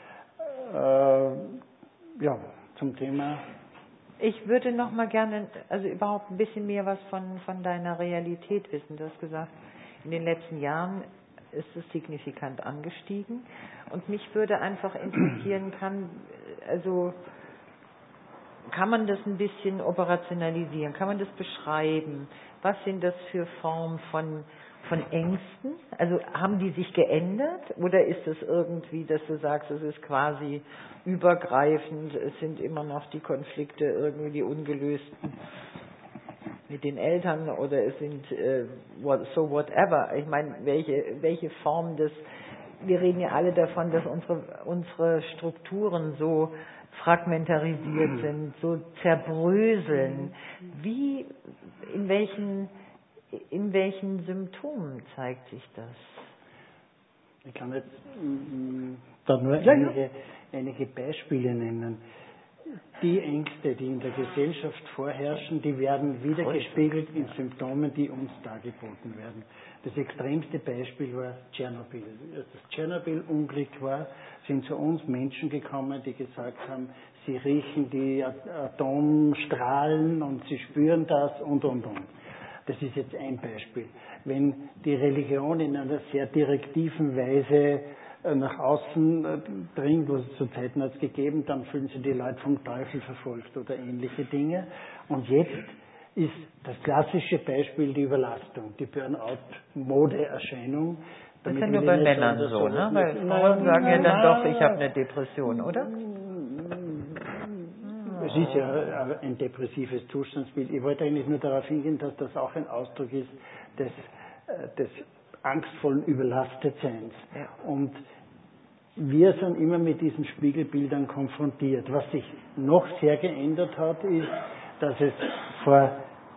Ja, zum Thema. Ich würde noch mal gerne, also überhaupt ein bisschen mehr was von deiner Realität wissen. Du hast gesagt, in den letzten Jahren ist es signifikant angestiegen und mich würde einfach interessieren, kann man das ein bisschen operationalisieren? Kann man das beschreiben? Was sind das für Formen von Ängsten? Also haben die sich geändert oder ist es irgendwie, dass du sagst, es ist quasi übergreifend, es sind immer noch die Konflikte irgendwie die ungelösten mit den Eltern oder es sind whatever. Ich meine, welche Form wir reden ja alle davon, dass unsere Strukturen so fragmentarisiert sind, so zerbröseln. In welchen Symptomen zeigt sich das? Ich kann jetzt da nur einige Beispiele nennen. Die Ängste, die in der Gesellschaft vorherrschen, die werden wiedergespiegelt in Symptomen, die uns dargeboten werden. Das extremste Beispiel war Tschernobyl. Als das Tschernobyl-Unglück war, sind zu uns Menschen gekommen, die gesagt haben, sie riechen die Atomstrahlen und sie spüren das und. Das ist jetzt ein Beispiel. Wenn die Religion in einer sehr direktiven Weise nach außen dringt, was es zu Zeiten hat es gegeben, dann fühlen sich die Leute vom Teufel verfolgt oder ähnliche Dinge. Und jetzt ist das klassische Beispiel die Überlastung, die Burnout-Modeerscheinung. Das ist ja nur bei Männern so, ne? Weil Frauen sagen ja dann doch, ich habe eine Depression, oder? Es ist ja ein depressives Zustandsbild. Ich wollte eigentlich nur darauf hingehen, dass das auch ein Ausdruck ist des angstvollen Überlastetseins. Ja. Und wir sind immer mit diesen Spiegelbildern konfrontiert. Was sich noch sehr geändert hat, ist, dass es vor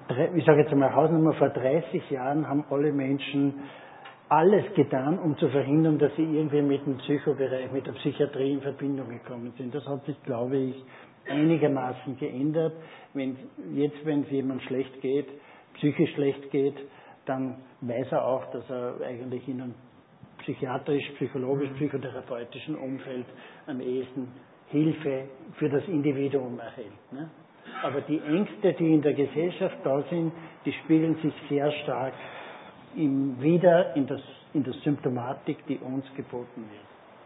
30 Jahren haben alle Menschen alles getan, um zu verhindern, dass sie irgendwie mit dem Psychobereich, mit der Psychiatrie in Verbindung gekommen sind. Das hat sich, glaube ich, einigermaßen geändert. Wenn es jemand schlecht geht, psychisch schlecht geht, dann weiß er auch, dass er eigentlich in einem psychiatrisch, psychologisch, psychotherapeutischen Umfeld am ehesten Hilfe für das Individuum erhält. Ne? Aber die Ängste, die in der Gesellschaft da sind, die spiegeln sich sehr stark wieder in der Symptomatik, die uns geboten wird.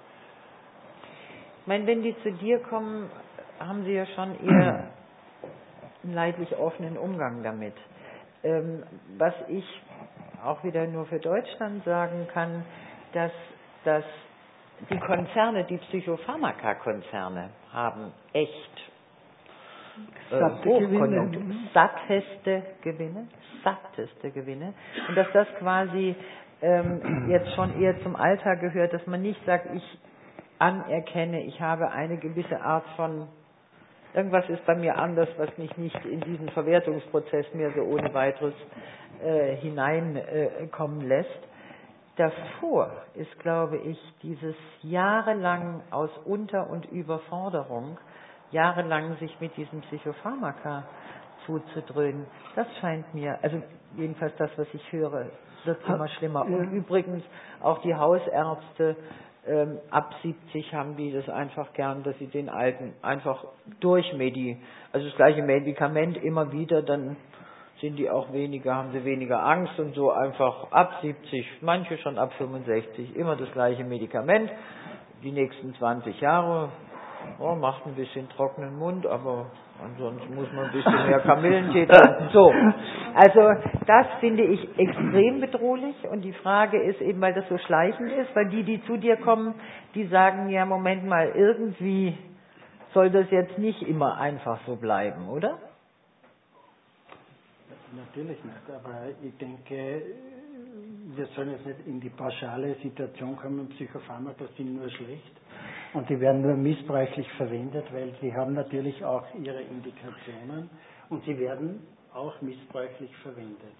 Ich meine, wenn die zu dir kommen, haben sie ja schon eher einen leidlich offenen Umgang damit. Was ich auch wieder nur für Deutschland sagen kann, dass die Konzerne, die Psychopharmaka-Konzerne haben echt Hochkonjunktur, satteste Gewinne. Und dass das quasi jetzt schon eher zum Alltag gehört, dass man nicht sagt, ich anerkenne, ich habe eine gewisse Art von, irgendwas ist bei mir anders, was mich nicht in diesen Verwertungsprozess mehr so ohne weiteres hineinkommen lässt. Davor ist, glaube ich, dieses jahrelang aus Unter- und Überforderung, jahrelang sich mit diesem Psychopharmaka zuzudröhnen, das scheint mir, also jedenfalls das, was ich höre, wird immer schlimmer. Und übrigens auch die Hausärzte, ab 70 haben die das einfach gern, dass sie den Alten einfach also das gleiche Medikament immer wieder, dann sind die auch weniger, haben sie weniger Angst und so einfach ab 70, manche schon ab 65, immer das gleiche Medikament, die nächsten 20 Jahre, macht ein bisschen trockenen Mund, aber ansonsten muss man ein bisschen mehr Kamillentee trinken. So, also das finde ich extrem bedrohlich und die Frage ist eben, weil das so schleichend ist, weil die zu dir kommen, die sagen, ja Moment mal, irgendwie soll das jetzt nicht immer einfach so bleiben, oder? Natürlich nicht, aber ich denke, wir sollen jetzt nicht in die pauschale Situation kommen, Psychopharmaka sind nur schlecht und die werden nur missbräuchlich verwendet, weil sie haben natürlich auch ihre Indikationen und sie werden auch missbräuchlich verwendet.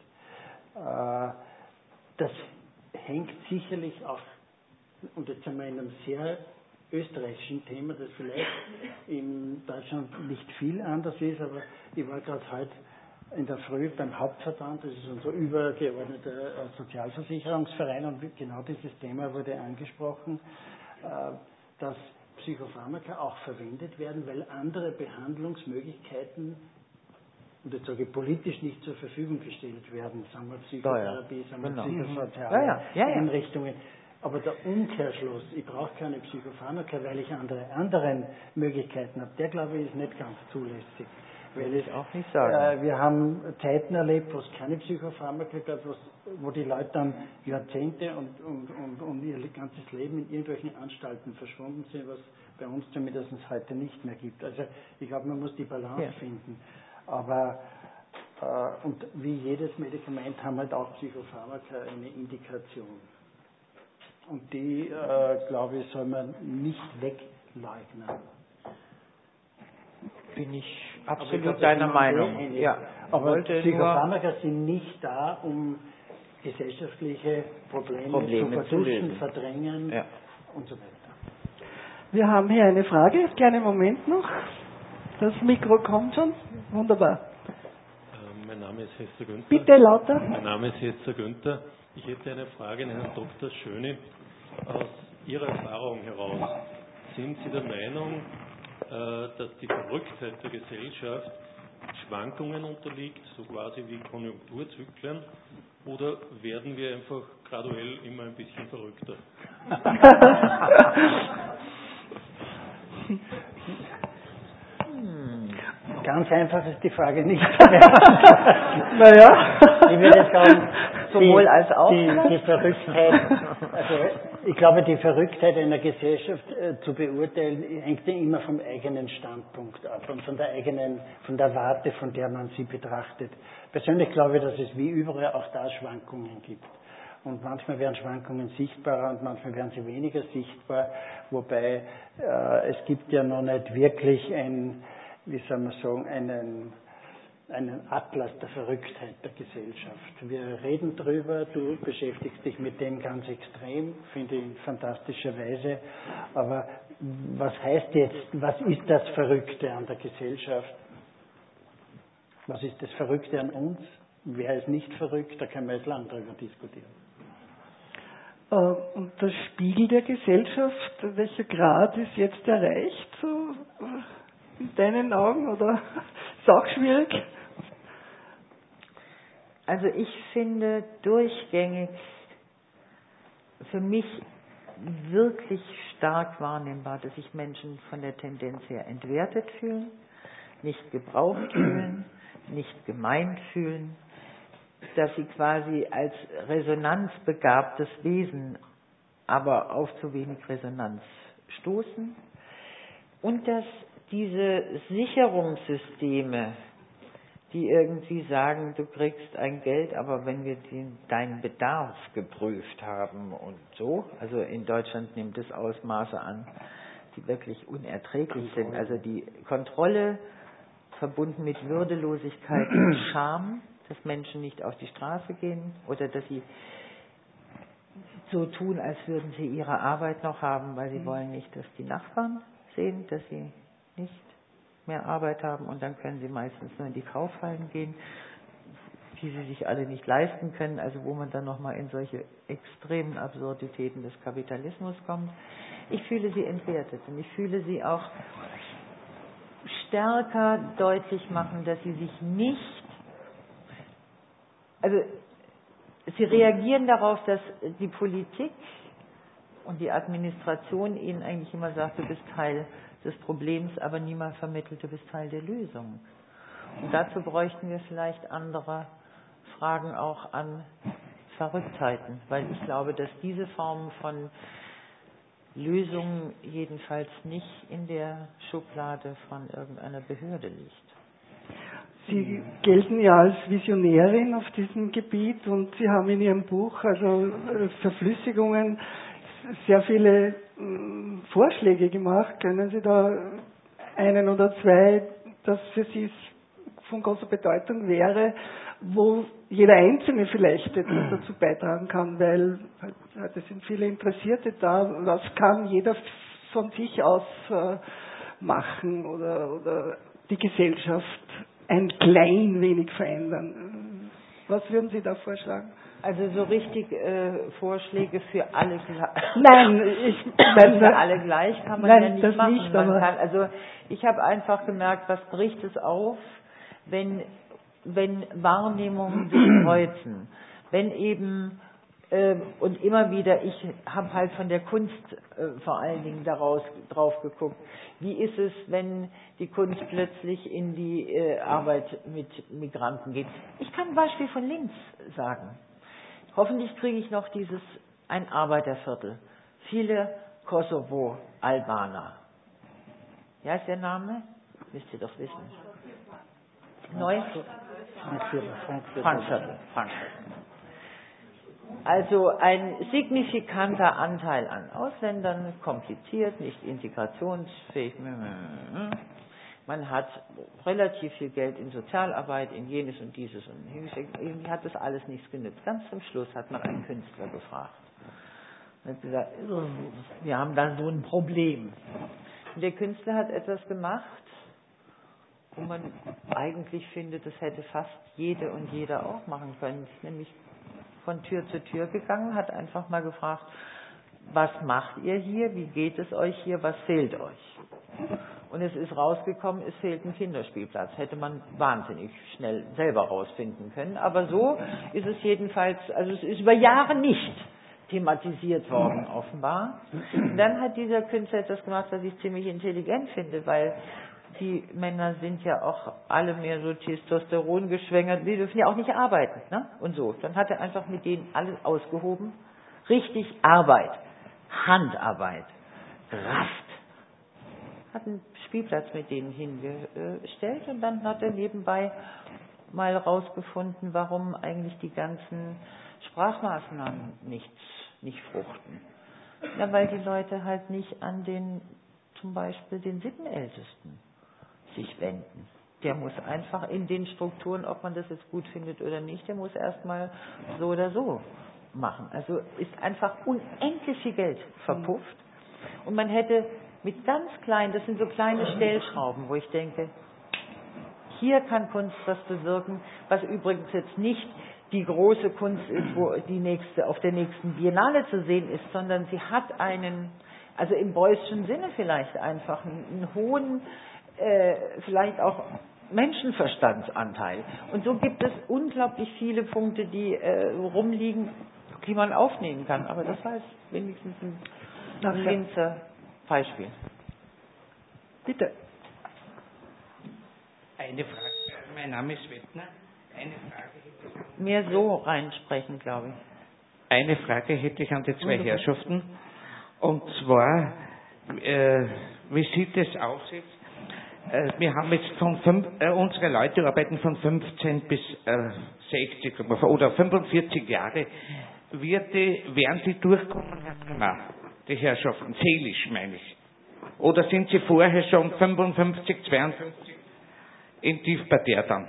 Das hängt sicherlich auch, und jetzt sind wir in einem sehr österreichischen Thema, das vielleicht in Deutschland nicht viel anders ist, aber ich war gerade heute in der Früh beim Hauptverband, das ist unser übergeordneter Sozialversicherungsverein, und genau dieses Thema wurde angesprochen, dass Psychopharmaka auch verwendet werden, weil andere Behandlungsmöglichkeiten, und jetzt sage ich politisch, nicht zur Verfügung gestellt werden, sagen wir Psychotherapie, sagen wir psychosoziale Einrichtungen. Aber der Umkehrschluss, ich brauche keine Psychopharmaka, weil ich andere Möglichkeiten habe, der glaube ich ist nicht ganz zulässig. Will ich auch nicht sagen. Wir haben Zeiten erlebt, wo es keine Psychopharmaka gab, wo die Leute dann Jahrzehnte und ihr ganzes Leben in irgendwelchen Anstalten verschwunden sind, was bei uns zumindest heute nicht mehr gibt. Also ich glaube, man muss die Balance finden. Aber und wie jedes Medikament haben halt auch Psychopharmaka eine Indikation. Und die, glaube ich, soll man nicht wegleugnen. Bin ich absolut deiner Meinung. Ja. Aber Psychopharmaka sind nicht da, um gesellschaftliche Probleme zu vertuschen, verdrängen und so weiter. Wir haben hier eine Frage, kleinen Moment noch. Das Mikro kommt schon. Wunderbar. Mein Name ist Hester Günther. Bitte lauter. Mein Name ist Hester Günther. Ich hätte eine Frage an Herrn Dr. Schöni. Aus Ihrer Erfahrung heraus, sind Sie der Meinung, dass die Verrücktheit der Gesellschaft Schwankungen unterliegt, so quasi wie Konjunkturzyklen, oder werden wir einfach graduell immer ein bisschen verrückter? Ganz einfach ist die Frage nicht. Naja. Ich würde sagen, sowohl als auch. Die Verrücktheit, also ich glaube, die Verrücktheit einer Gesellschaft zu beurteilen, hängt ja immer vom eigenen Standpunkt ab und von der Warte, von der man sie betrachtet. Persönlich glaube ich, dass es wie überall auch da Schwankungen gibt. Und manchmal werden Schwankungen sichtbarer und manchmal werden sie weniger sichtbar, wobei es gibt ja noch nicht wirklich einen Atlas der Verrücktheit der Gesellschaft. Wir reden drüber, du beschäftigst dich mit dem ganz extrem, finde ich fantastischerweise. Aber was heißt jetzt, was ist das Verrückte an der Gesellschaft? Was ist das Verrückte an uns? Wer ist nicht verrückt? Da können wir jetzt lang drüber diskutieren. Und der Spiegel der Gesellschaft, welcher Grad ist jetzt erreicht, so in deinen Augen, oder ist auch schwierig? Also ich finde durchgängig für mich wirklich stark wahrnehmbar, dass sich Menschen von der Tendenz her entwertet fühlen, nicht gebraucht fühlen, nicht gemeint fühlen, dass sie quasi als resonanzbegabtes Wesen aber auf zu wenig Resonanz stoßen und dass diese Sicherungssysteme, die irgendwie sagen, du kriegst ein Geld, aber wenn wir deinen Bedarf geprüft haben und so, also in Deutschland nimmt es Ausmaße an, die wirklich unerträglich sind. Also die Kontrolle verbunden mit Würdelosigkeit und Scham, dass Menschen nicht auf die Straße gehen oder dass sie so tun, als würden sie ihre Arbeit noch haben, weil sie wollen nicht, dass die Nachbarn sehen, dass sie nicht mehr Arbeit haben und dann können sie meistens nur in die Kaufhallen gehen, die sie sich alle nicht leisten können, also wo man dann nochmal in solche extremen Absurditäten des Kapitalismus kommt. Ich fühle sie entwertet und ich fühle sie auch stärker deutlich machen, dass sie sich nicht also Sie reagieren darauf, dass die Politik und die Administration Ihnen eigentlich immer sagt, du bist Teil des Problems, aber niemand vermittelt, du bist Teil der Lösung. Und dazu bräuchten wir vielleicht andere Fragen auch an Verrücktheiten, weil ich glaube, dass diese Form von Lösungen jedenfalls nicht in der Schublade von irgendeiner Behörde liegt. Sie gelten ja als Visionärin auf diesem Gebiet und Sie haben in Ihrem Buch, also Verflüssigungen, sehr viele Vorschläge gemacht. Können Sie da einen oder zwei, das für Sie von großer Bedeutung wäre, wo jeder Einzelne vielleicht etwas dazu beitragen kann, weil es sind viele Interessierte da. Was kann jeder von sich aus machen oder die Gesellschaft ein klein wenig verändern? Was würden Sie da vorschlagen? Also so richtig Vorschläge für alle gleich. Nein, ich meine, für alle gleich kann man nein, ja nicht das machen. nicht, Man kann, also ich habe einfach gemerkt, was bricht es auf, wenn Wahrnehmungen sich kreuzen, wenn eben und immer wieder, ich habe halt von der Kunst vor allen Dingen drauf geguckt, wie ist es, wenn die Kunst plötzlich in die Arbeit mit Migranten geht. Ich kann ein Beispiel von Linz sagen. Hoffentlich kriege ich noch ein Arbeiterviertel. Viele Kosovo-Albaner. Ja, ist der Name? Müsst ihr doch wissen. Frankfurt. Also ein signifikanter Anteil an Ausländern, kompliziert, nicht integrationsfähig. Man hat relativ viel Geld in Sozialarbeit, in jenes und dieses und hingesteckt. Irgendwie hat das alles nichts genützt. Ganz zum Schluss hat man einen Künstler gefragt. Und hat gesagt, wir haben da so ein Problem. Und der Künstler hat etwas gemacht, wo man eigentlich findet, das hätte fast jede und jeder auch machen können. Ist nämlich von Tür zu Tür gegangen, hat einfach mal gefragt, was macht ihr hier, wie geht es euch hier, was fehlt euch? Und es ist rausgekommen, es fehlt ein Kinderspielplatz. Hätte man wahnsinnig schnell selber rausfinden können. Aber so ist es jedenfalls, also es ist über Jahre nicht thematisiert worden, offenbar. Und dann hat dieser Künstler etwas gemacht, was ich ziemlich intelligent finde, weil die Männer sind ja auch alle mehr so Testosteron geschwängert, die dürfen ja auch nicht arbeiten, ne? Und so. Dann hat er einfach mit denen alles ausgehoben. Richtig Arbeit, Handarbeit, Kraft. Hat einen Spielplatz mit denen hingestellt und dann hat er nebenbei mal rausgefunden, warum eigentlich die ganzen Sprachmaßnahmen nicht fruchten. Ja, weil die Leute halt nicht an zum Beispiel den Sittenältesten sich wenden. Der muss einfach in den Strukturen, ob man das jetzt gut findet oder nicht, der muss erstmal so oder so machen. Also ist einfach unendlich viel Geld verpufft und man hätte mit ganz kleinen, das sind so kleine Stellschrauben, wo ich denke, hier kann Kunst was bewirken, was übrigens jetzt nicht die große Kunst ist, wo auf der nächsten Biennale zu sehen ist, sondern sie hat also im Beuysschen Sinne vielleicht einfach einen hohen, vielleicht auch Menschenverstandsanteil. Und so gibt es unglaublich viele Punkte, die rumliegen, die man aufnehmen kann. Aber das heißt wenigstens ein Linzer Beispiel. Bitte. Eine Frage. Mein Name ist Wettner. Eine Frage hätte ich mehr so reinsprechen, glaube ich. Eine Frage hätte ich an die zwei Herrschaften. Und zwar, wie sieht es aus jetzt? Wir haben jetzt unsere Leute arbeiten von 15 bis 60 oder 45 Jahre. Werden sie durchkommen, die Herrschaften, seelisch meine ich? Oder sind sie vorher schon 55, 52 in Tiefparterre dann?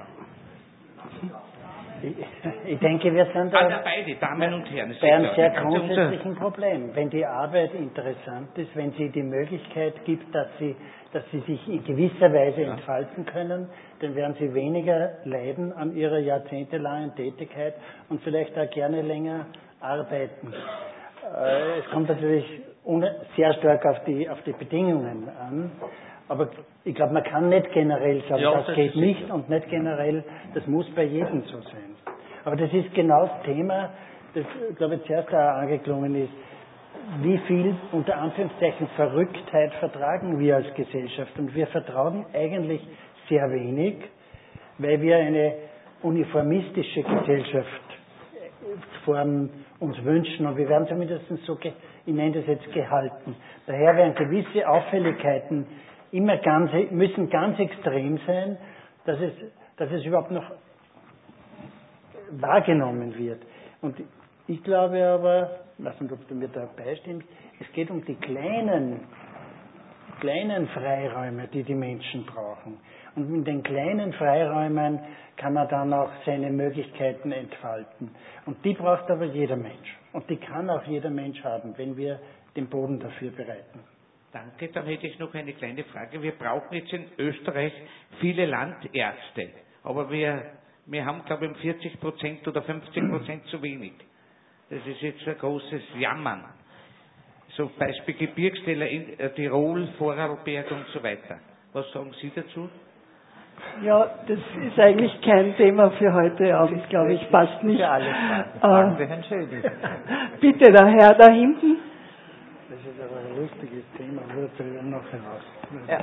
Ich denke, wir sind beide, Damen und Herren, bei einem sehr grundsätzlichen Problem. Wenn die Arbeit interessant ist, wenn sie die Möglichkeit gibt, dass sie sich in gewisser Weise entfalten können, dann werden sie weniger leiden an ihrer jahrzehntelangen Tätigkeit und vielleicht auch gerne länger arbeiten. Es kommt natürlich sehr stark auf die Bedingungen an, aber ich glaube, man kann nicht generell sagen, das geht nicht und nicht generell, das muss bei jedem so sein. Aber das ist genau das Thema, das, glaube ich, zuerst auch angeklungen ist. Wie viel, unter Anführungszeichen, Verrücktheit vertragen wir als Gesellschaft? Und wir vertragen eigentlich sehr wenig, weil wir eine uniformistische Gesellschaftsform uns wünschen. Und wir werden zumindest so, ich nenne das jetzt, gehalten. Daher werden gewisse Auffälligkeiten müssen ganz extrem sein, dass es überhaupt noch wahrgenommen wird. Und ich glaube aber, ich weiß nicht, ob du mir dabei stimmst, es geht um die kleinen Freiräume, die die Menschen brauchen. Und in den kleinen Freiräumen kann man dann auch seine Möglichkeiten entfalten. Und die braucht aber jeder Mensch. Und die kann auch jeder Mensch haben, wenn wir den Boden dafür bereiten. Danke, dann hätte ich noch eine kleine Frage. Wir brauchen jetzt in Österreich viele Landärzte, aber wir haben, glaube ich, 40% oder 50% zu wenig. Das ist jetzt ein großes Jammern. So Beispiel Gebirgstäler in Tirol, Vorarlberg und so weiter. Was sagen Sie dazu? Ja, das ist eigentlich kein Thema für heute Abend, glaube ich, passt nicht. Für alle Fragen wir Herrn Schöni. Bitte, der Herr da hinten. Das ist aber ein lustiges Thema, wird dann noch heraus. Ja.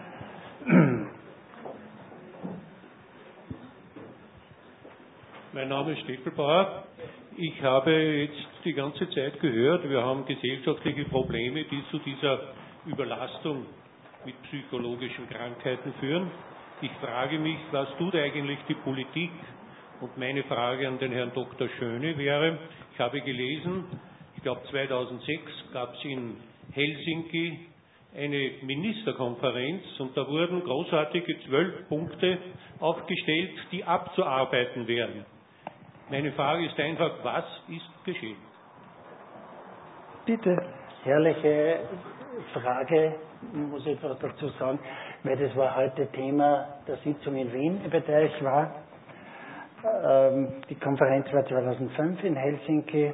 Mein Name ist Steffelbauer. Ich habe jetzt die ganze Zeit gehört, wir haben gesellschaftliche Probleme, die zu dieser Überlastung mit psychologischen Krankheiten führen. Ich frage mich, was tut eigentlich die Politik? Und meine Frage an den Herrn Dr. Schöni wäre, ich habe gelesen, ich glaube 2006 gab es in Helsinki eine Ministerkonferenz und da wurden großartige 12 Punkte aufgestellt, die abzuarbeiten wären. Meine Frage ist einfach, was ist geschehen? Bitte. Herrliche Frage, muss ich etwas dazu sagen, weil das war heute Thema der Sitzung in Wien, bei der ich war. Die Konferenz war 2005 in Helsinki.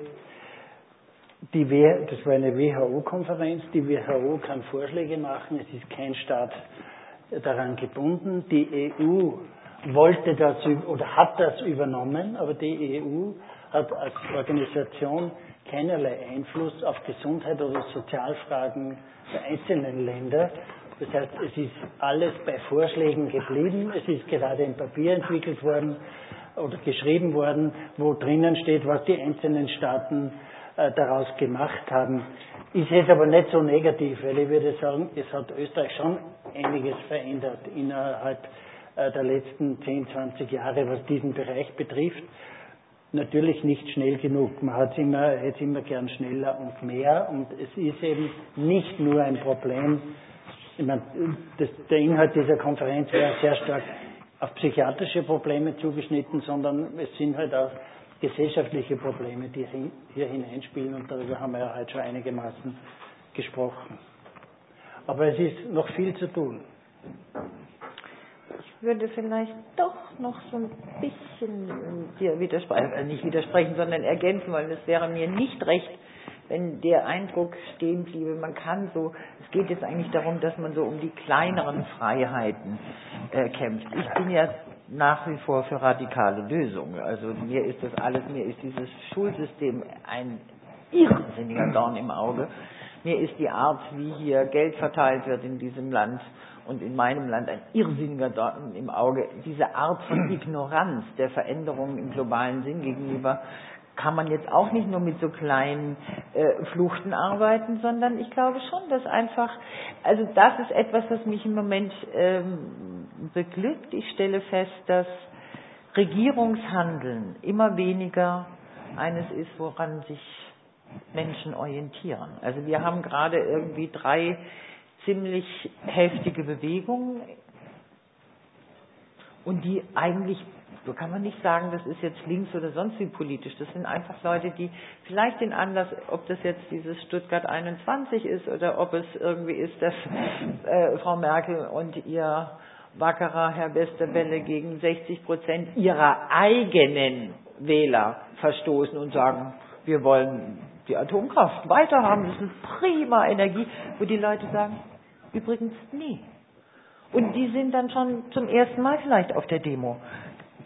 Das war eine WHO-Konferenz. Die WHO kann Vorschläge machen, es ist kein Staat daran gebunden. Die EU wollte das oder hat das übernommen, aber die EU hat als Organisation keinerlei Einfluss auf Gesundheit oder Sozialfragen der einzelnen Länder. Das heißt, es ist alles bei Vorschlägen geblieben. Es ist gerade ein Papier entwickelt worden oder geschrieben worden, wo drinnen steht, was die einzelnen Staaten daraus gemacht haben. Ist jetzt aber nicht so negativ, weil ich würde sagen, es hat Österreich schon einiges verändert innerhalb der letzten 10, 20 Jahre, was diesen Bereich betrifft. Natürlich nicht schnell genug. Man hätte immer gern schneller und mehr. Und es ist eben nicht nur ein Problem. Ich meine, der Inhalt dieser Konferenz wäre sehr stark auf psychiatrische Probleme zugeschnitten, sondern es sind halt auch gesellschaftliche Probleme, die hier hineinspielen. Und darüber haben wir ja heute schon einigermaßen gesprochen. Aber es ist noch viel zu tun. Ich würde vielleicht doch noch so ein bisschen dir nicht widersprechen, sondern ergänzen wollen. Es wäre mir nicht recht, wenn der Eindruck stehen bliebe, man kann so, es geht jetzt eigentlich darum, dass man so um die kleineren Freiheiten kämpft. Ich bin ja nach wie vor für radikale Lösungen. Also mir ist dieses Schulsystem ein irrsinniger Dorn im Auge. Mir ist die Art, wie hier Geld verteilt wird in diesem Land und in meinem Land ein irrsinniger Dorn im Auge. Diese Art von Ignoranz der Veränderungen im globalen Sinn gegenüber kann man jetzt auch nicht nur mit so kleinen Fluchten arbeiten, sondern ich glaube schon, dass einfach, also das ist etwas, was mich im Moment beglückt. Ich stelle fest, dass Regierungshandeln immer weniger eines ist, woran sich Menschen orientieren. Also wir haben gerade irgendwie 3 ziemlich heftige Bewegungen und die eigentlich, so kann man nicht sagen, das ist jetzt links oder sonst wie politisch, das sind einfach Leute, die vielleicht den Anlass, ob das jetzt dieses Stuttgart 21 ist oder ob es irgendwie ist, dass Frau Merkel und ihr wackerer Herr Westerwelle gegen 60% ihrer eigenen Wähler verstoßen und sagen, wir wollen die Atomkraft weiterhaben, das ist eine prima Energie, wo die Leute sagen, übrigens nie. Und die sind dann schon zum ersten Mal vielleicht auf der Demo.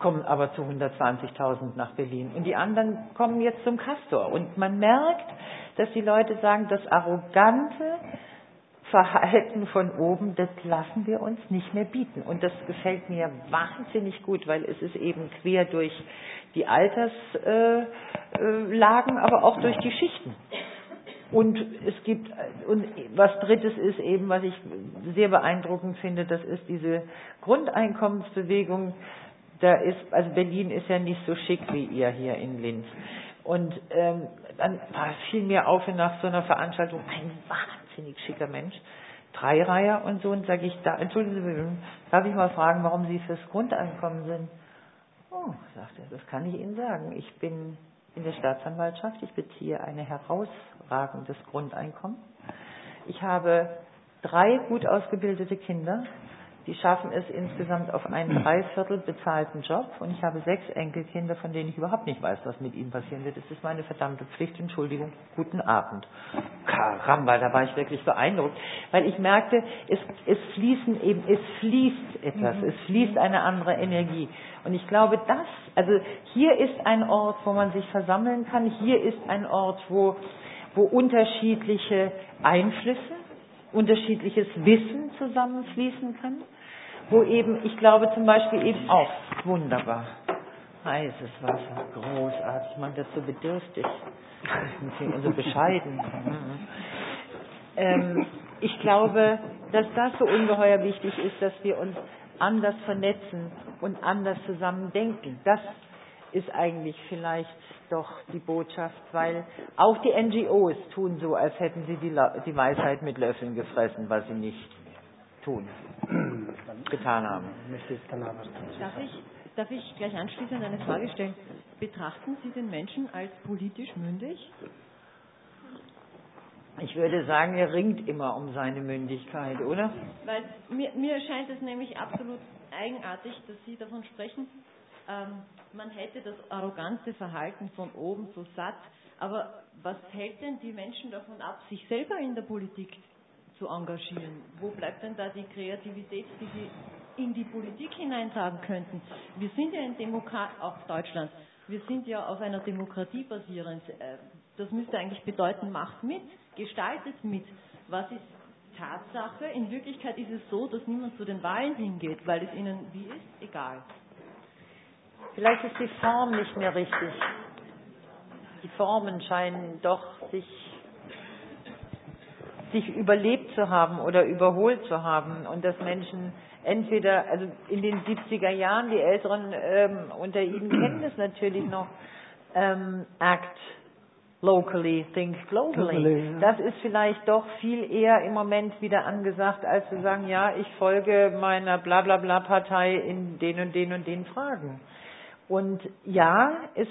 kommen aber zu 120.000 nach Berlin. Und die anderen kommen jetzt zum Castor. Und man merkt, dass die Leute sagen, das arrogante Verhalten von oben, das lassen wir uns nicht mehr bieten. Und das gefällt mir wahnsinnig gut, weil es ist eben quer durch die Alterslagen, aber auch durch die Schichten. Und es gibt, und was Drittes ist eben, was ich sehr beeindruckend finde, das ist diese Grundeinkommensbewegung. Also Berlin ist ja nicht so schick wie ihr hier in Linz. Und dann fiel mir auf nach so einer Veranstaltung, ein wahnsinnig schicker Mensch, Dreireiher und so, und sage ich, entschuldigen Sie, darf ich mal fragen, warum Sie fürs Grundeinkommen sind? Oh, sagt er, das kann ich Ihnen sagen. Ich bin in der Staatsanwaltschaft, ich beziehe ein herausragendes Grundeinkommen. Ich habe 3 gut ausgebildete Kinder, die schaffen es insgesamt auf einen 3/4 bezahlten Job, und ich habe 6 Enkelkinder, von denen ich überhaupt nicht weiß, was mit ihnen passieren wird. Es ist meine verdammte Pflicht, Entschuldigung, guten Abend. Karamba, da war ich wirklich beeindruckt, weil ich merkte, es fließt etwas, es fließt eine andere Energie. Und ich glaube, also hier ist ein Ort, wo man sich versammeln kann, hier ist ein Ort, wo unterschiedliche Einflüsse, unterschiedliches Wissen zusammenfließen kann, wo eben, ich glaube zum Beispiel eben auch, wunderbar, heißes Wasser, großartig, man wird so bedürftig und so bescheiden. Ich glaube, dass das so ungeheuer wichtig ist, dass wir uns anders vernetzen und anders zusammen denken. Das ist eigentlich vielleicht doch die Botschaft, weil auch die NGOs tun so, als hätten sie die Weisheit mit Löffeln gefressen, was sie nicht getan haben. Darf ich gleich anschließend eine Frage stellen? Betrachten Sie den Menschen als politisch mündig? Ich würde sagen, er ringt immer um seine Mündigkeit, oder? Weil mir scheint es nämlich absolut eigenartig, dass Sie davon sprechen, man hätte das arrogante Verhalten von oben so satt, aber was hält denn die Menschen davon ab, sich selber in der Politik zu engagieren? Wo bleibt denn da die Kreativität, die sie in die Politik hineintragen könnten? Wir sind ja auch Deutschland, wir sind ja auf einer Demokratie basierend. Das müsste eigentlich bedeuten, macht mit, gestaltet mit. Was ist Tatsache? In Wirklichkeit ist es so, dass niemand zu den Wahlen hingeht, weil es ihnen wie ist, egal. Vielleicht ist die Form nicht mehr richtig. Die Formen scheinen doch sich überlebt zu haben oder überholt zu haben, und dass Menschen entweder, also in den 70er Jahren, die Älteren unter Ihnen kennen das natürlich noch, Act locally, think globally. Das ist vielleicht doch viel eher im Moment wieder angesagt, als zu sagen, ja, ich folge meiner Blablabla-Partei in den und den und den Fragen. Und ja,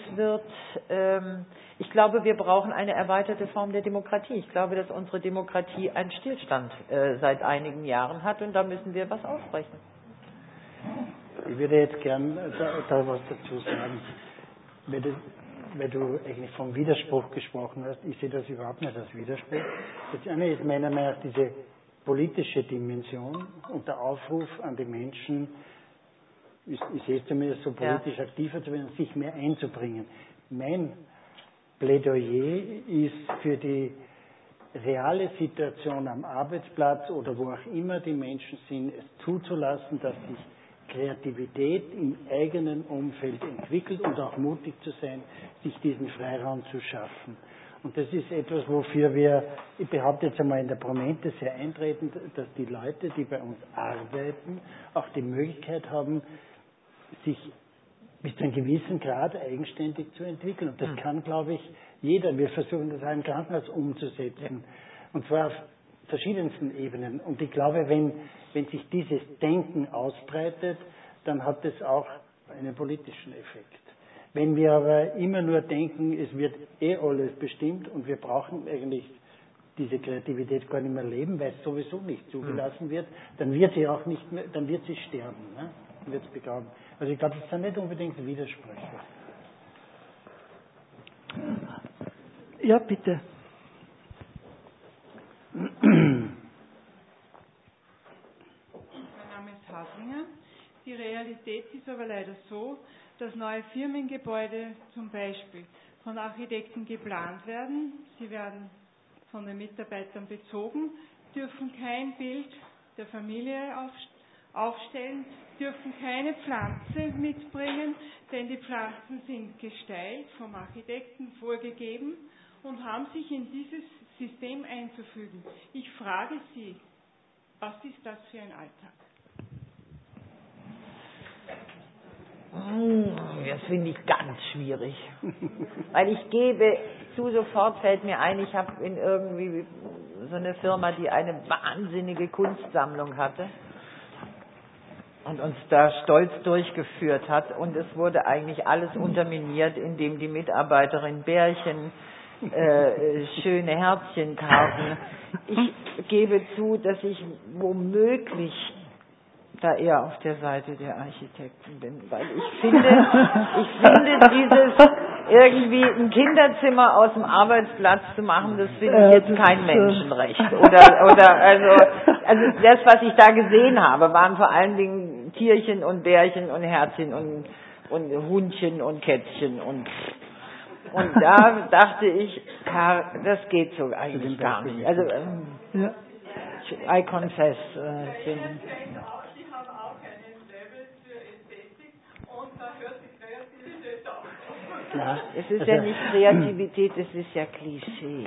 ich glaube, wir brauchen eine erweiterte Form der Demokratie. Ich glaube, dass unsere Demokratie einen Stillstand seit einigen Jahren hat, und da müssen wir was aufbrechen. Ich würde jetzt gern da was dazu sagen. Weil du eigentlich vom Widerspruch gesprochen hast, ich sehe das überhaupt nicht als Widerspruch. Das eine ist meiner Meinung nach diese politische Dimension und der Aufruf an die Menschen, ich sehe es zumindest so, politisch aktiver zu werden, sich mehr einzubringen. Mein Plädoyer ist für die reale Situation am Arbeitsplatz oder wo auch immer die Menschen sind, es zuzulassen, dass sich Kreativität im eigenen Umfeld entwickelt und auch mutig zu sein, sich diesen Freiraum zu schaffen. Und das ist etwas, wofür wir, ich behaupte jetzt einmal in der Promente sehr eintreten, dass die Leute, die bei uns arbeiten, auch die Möglichkeit haben, sich bis zu einem gewissen Grad eigenständig zu entwickeln. Und das kann, glaube ich, jeder. Wir versuchen das auch im Krankenhaus umzusetzen. Und zwar auf verschiedensten Ebenen. Und ich glaube, wenn sich dieses Denken ausbreitet, dann hat es auch einen politischen Effekt. Wenn wir aber immer nur denken, es wird alles bestimmt und wir brauchen eigentlich diese Kreativität gar nicht mehr leben, weil es sowieso nicht zugelassen wird, dann wird sie auch nicht mehr, dann wird sie sterben, ne? Dann wird es begraben. Also ich glaube, das sind nicht unbedingt Widersprüche. Ja, bitte. Mein Name ist Haslinger. Die Realität ist aber leider so, dass neue Firmengebäude zum Beispiel von Architekten geplant werden. Sie werden von den Mitarbeitern bezogen, dürfen kein Bild der Familie aufstellen, dürfen keine Pflanze mitbringen, denn die Pflanzen sind gestylt vom Architekten vorgegeben und haben sich in dieses System einzufügen. Ich frage Sie, was ist das für ein Alltag? Das finde ich ganz schwierig. Weil ich gebe zu, sofort fällt mir ein, ich habe in irgendwie so eine Firma, die eine wahnsinnige Kunstsammlung hatte und uns da stolz durchgeführt hat, und es wurde eigentlich alles unterminiert, indem die Mitarbeiterin Bärchen, schöne Herzchenkarten. Ich gebe zu, dass ich womöglich da eher auf der Seite der Architekten bin, weil ich finde dieses irgendwie ein Kinderzimmer aus dem Arbeitsplatz zu machen, das finde ich jetzt kein Menschenrecht. Oder also das, was ich da gesehen habe, waren vor allen Dingen Tierchen und Bärchen und Herzchen und Hundchen und Kätzchen und da dachte ich, das geht so eigentlich gar nicht. Also I confess. Klar. Es ist ja nicht Kreativität, es ist ja Klischee.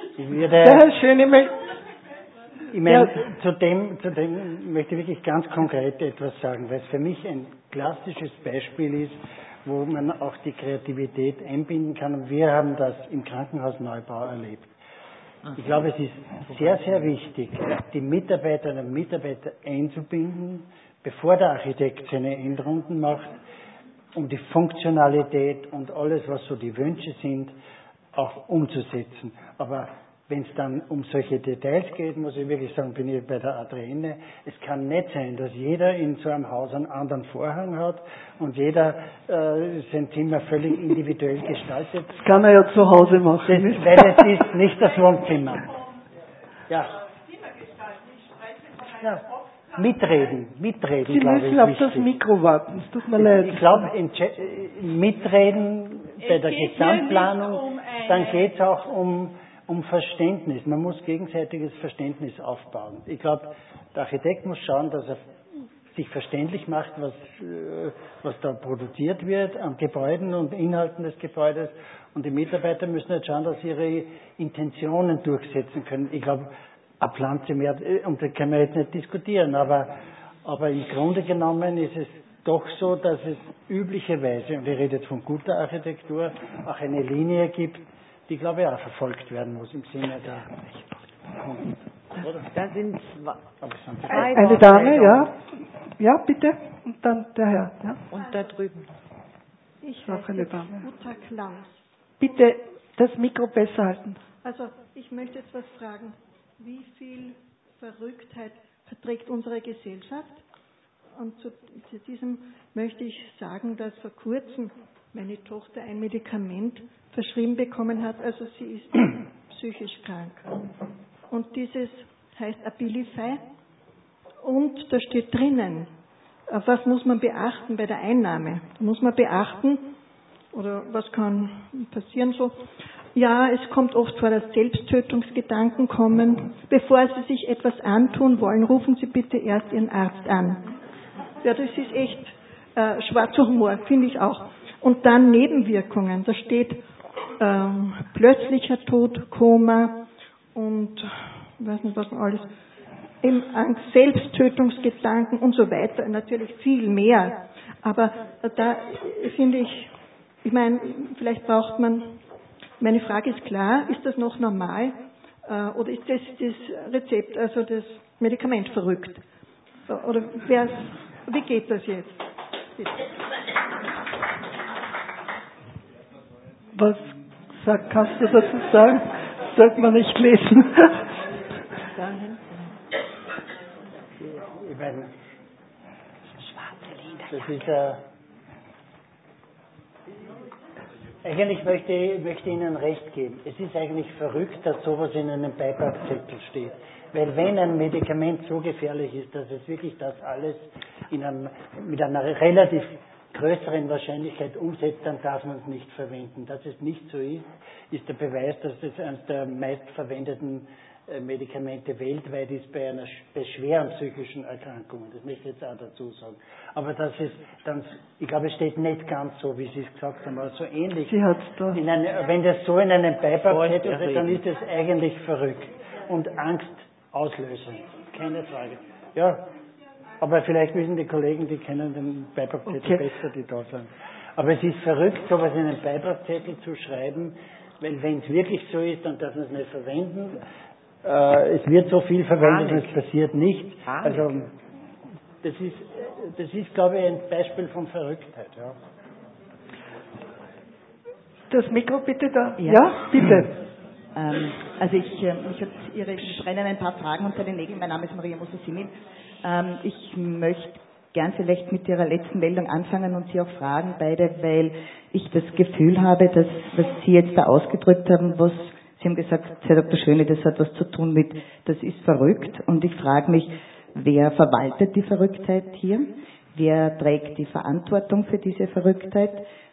Ich meine, zu dem möchte ich wirklich ganz konkret etwas sagen, weil es für mich ein klassisches Beispiel ist, wo man auch die Kreativität einbinden kann. Und wir haben das im Krankenhausneubau erlebt. Ich glaube, es ist sehr, sehr wichtig, die Mitarbeiterinnen und Mitarbeiter einzubinden, bevor der Architekt seine Endrunden macht, um die Funktionalität und alles, was so die Wünsche sind, auch umzusetzen. Aber wenn es dann um solche Details geht, muss ich wirklich sagen, bin ich bei der Adrienne. Es kann nicht sein, dass jeder in so einem Haus einen anderen Vorhang hat und jeder sein Zimmer völlig individuell gestaltet. Das kann er ja zu Hause machen. Weil es ist nicht das Wohnzimmer. Ja. Ja. Mitreden, Sie glaube ich, müssen auf wichtig. das Mikro warten, es tut mir leid. Ich glaube, mitreden bei der Gesamtplanung, dann geht es auch um Verständnis. Man muss gegenseitiges Verständnis aufbauen. Ich glaube, der Architekt muss schauen, dass er sich verständlich macht, was da produziert wird an Gebäuden und Inhalten des Gebäudes. Und die Mitarbeiter müssen jetzt schauen, dass sie ihre Intentionen durchsetzen können. Ich glaube, eine Pflanze mehr, und das können wir jetzt nicht diskutieren, aber im Grunde genommen ist es doch so, dass es üblicherweise, und ich rede jetzt von guter Architektur, auch eine Linie gibt, die, glaube ich, auch verfolgt werden muss im Sinne der Kunden. Da sind Eine Dame, ja. Ja, bitte. Und dann der Herr. Ja. Und da drüben. Ich Noch eine Dame. Uta Klaus. Bitte das Mikro besser halten. Also, ich möchte jetzt was fragen. Wie viel Verrücktheit verträgt unsere Gesellschaft? Und zu diesem möchte ich sagen, dass vor kurzem meine Tochter ein Medikament verschrieben bekommen hat. Also sie ist psychisch krank. Und dieses heißt Abilify. Und da steht drinnen, auf was muss man beachten bei der Einnahme? Muss man beachten, oder was kann passieren so? Ja, es kommt oft vor, dass Selbsttötungsgedanken kommen. Bevor Sie sich etwas antun wollen, rufen Sie bitte erst Ihren Arzt an. Ja, das ist echt schwarzer Humor, finde ich auch. Und dann Nebenwirkungen. Da steht plötzlicher Tod, Koma und ich weiß nicht was noch alles. Eben Angst, Selbsttötungsgedanken und so weiter. Natürlich viel mehr. Aber da finde ich meine, vielleicht braucht man. Meine Frage ist klar, ist das noch normal oder ist das Rezept, also das Medikament verrückt? Oder wie geht das jetzt? Bitte. Was kannst du dazu sagen? Sollte man nicht lesen. Ich meine, das ist Eigentlich möchte ich Ihnen recht geben. Es ist eigentlich verrückt, dass sowas in einem Beipackzettel steht. Weil wenn ein Medikament so gefährlich ist, dass es wirklich das alles mit einer relativ größeren Wahrscheinlichkeit umsetzt, dann darf man es nicht verwenden. Dass es nicht so ist der Beweis, dass das eines der meistverwendeten Medikamente weltweit ist bei schweren psychischen Erkrankungen. Das möchte ich jetzt auch dazu sagen. Aber das ist dann, ich glaube, es steht nicht ganz so, wie Sie es gesagt haben, aber so ähnlich. Wenn das so in einem Beipackzettel steht, dann ist es eigentlich verrückt und Angst auslösend. Keine Frage. Ja, aber vielleicht müssen die Kollegen, die kennen den Beipackzettel besser, die da sind. Aber es ist verrückt, sowas in einen Beipackzettel zu schreiben, weil wenn es wirklich so ist, dann darf man es nicht verwenden. Es wird so viel verwendet und es passiert nicht. Also das ist, glaube ich, ein Beispiel von Verrücktheit. Ja. Das Mikro bitte da. Ja, bitte. Also ich brennen ein paar Fragen unter den Nägeln. Mein Name ist Maria Musassini. Ich möchte gern vielleicht mit Ihrer letzten Meldung anfangen und Sie auch fragen beide, weil ich das Gefühl habe, dass was Sie jetzt da ausgedrückt haben, Sie haben gesagt, Herr Dr. Schöne, das hat was zu tun mit, das ist verrückt. Und ich frage mich, wer verwaltet die Verrücktheit hier? Wer trägt die Verantwortung für diese Verrücktheit?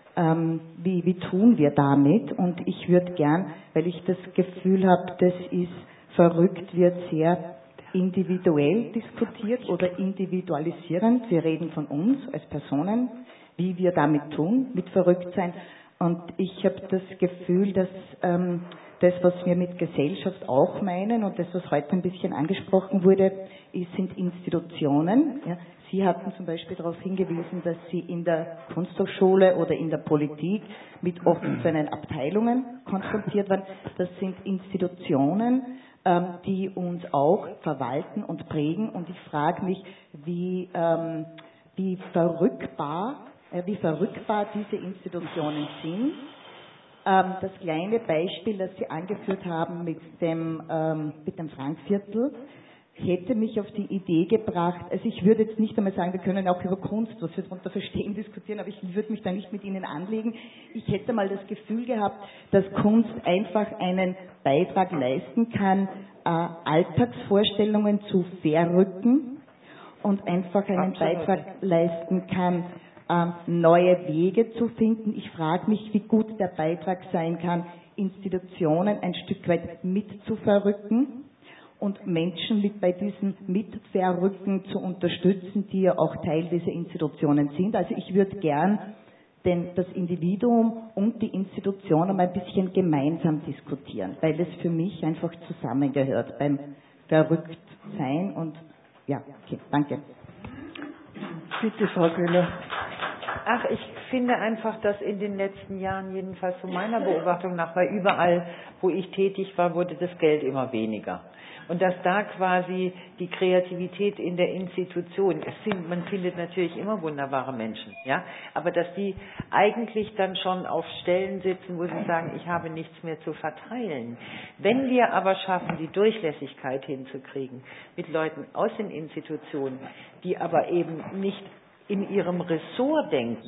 Wie tun wir damit? Und ich würde gern, weil ich das Gefühl habe, das ist verrückt, wird sehr individuell diskutiert oder individualisierend. Wir reden von uns als Personen, wie wir damit tun, mit Verrücktsein. Und ich habe das Gefühl, dass das, was wir mit Gesellschaft auch meinen und das, was heute ein bisschen angesprochen wurde, sind Institutionen. Ja. Sie hatten zum Beispiel darauf hingewiesen, dass Sie in der Kunsthochschule oder in der Politik mit offenen Abteilungen konfrontiert waren. Das sind Institutionen, die uns auch verwalten und prägen. Und ich frage mich, wie verrückbar diese Institutionen sind. Das kleine Beispiel, das Sie angeführt haben mit dem Frankviertel, hätte mich auf die Idee gebracht, also ich würde jetzt nicht einmal sagen, wir können auch über Kunst, was wir darunter verstehen, diskutieren, aber ich würde mich da nicht mit Ihnen anlegen. Ich hätte mal das Gefühl gehabt, dass Kunst einfach einen Beitrag leisten kann, Alltagsvorstellungen zu verrücken und einfach einen Beitrag leisten kann, neue Wege zu finden. Ich frage mich, wie gut der Beitrag sein kann, Institutionen ein Stück weit mit zu verrücken und Menschen bei diesem Mitverrücken zu unterstützen, die ja auch Teil dieser Institutionen sind. Also ich würde gern das Individuum und die Institution einmal ein bisschen gemeinsam diskutieren, weil es für mich einfach zusammengehört beim Verrücktsein und ja, okay, danke. Bitte, Frau Köhler. Ach, ich finde einfach, dass in den letzten Jahren, jedenfalls von meiner Beobachtung nach, weil überall, wo ich tätig war, wurde das Geld immer weniger. Und dass da quasi die Kreativität in der Institution, man findet natürlich immer wunderbare Menschen, ja, aber dass die eigentlich dann schon auf Stellen sitzen, wo sie sagen, ich habe nichts mehr zu verteilen. Wenn wir aber schaffen, die Durchlässigkeit hinzukriegen mit Leuten aus den Institutionen, die aber eben nicht in ihrem Ressortdenken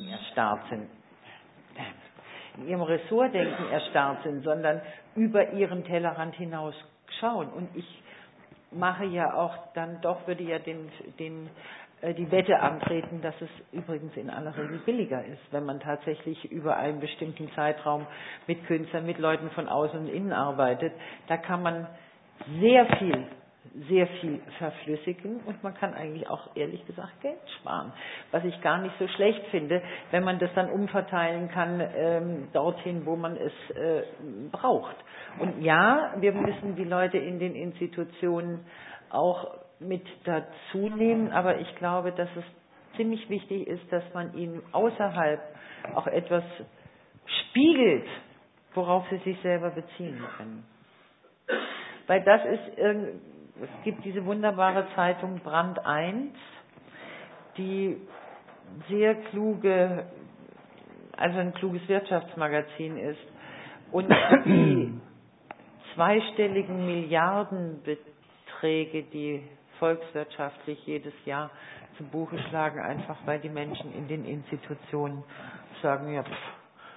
erstarrt sind, sondern über ihren Tellerrand hinaus schauen. Und ich mache ja auch dann doch, würde ja die Wette antreten, dass es übrigens in aller Regel billiger ist, wenn man tatsächlich über einen bestimmten Zeitraum mit Künstlern, mit Leuten von außen und innen arbeitet. Da kann man sehr viel verflüssigen und man kann eigentlich auch ehrlich gesagt Geld sparen, was ich gar nicht so schlecht finde, wenn man das dann umverteilen kann dorthin, wo man es braucht. Und ja, wir müssen die Leute in den Institutionen auch mit dazu nehmen, aber ich glaube, dass es ziemlich wichtig ist, dass man ihnen außerhalb auch etwas spiegelt, worauf sie sich selber beziehen können. Weil das ist es gibt diese wunderbare Zeitung Brand 1, die sehr kluge, also ein kluges Wirtschaftsmagazin ist und die zweistelligen Milliardenbeträge, die volkswirtschaftlich jedes Jahr zu Buche schlagen, einfach weil die Menschen in den Institutionen sagen, ja,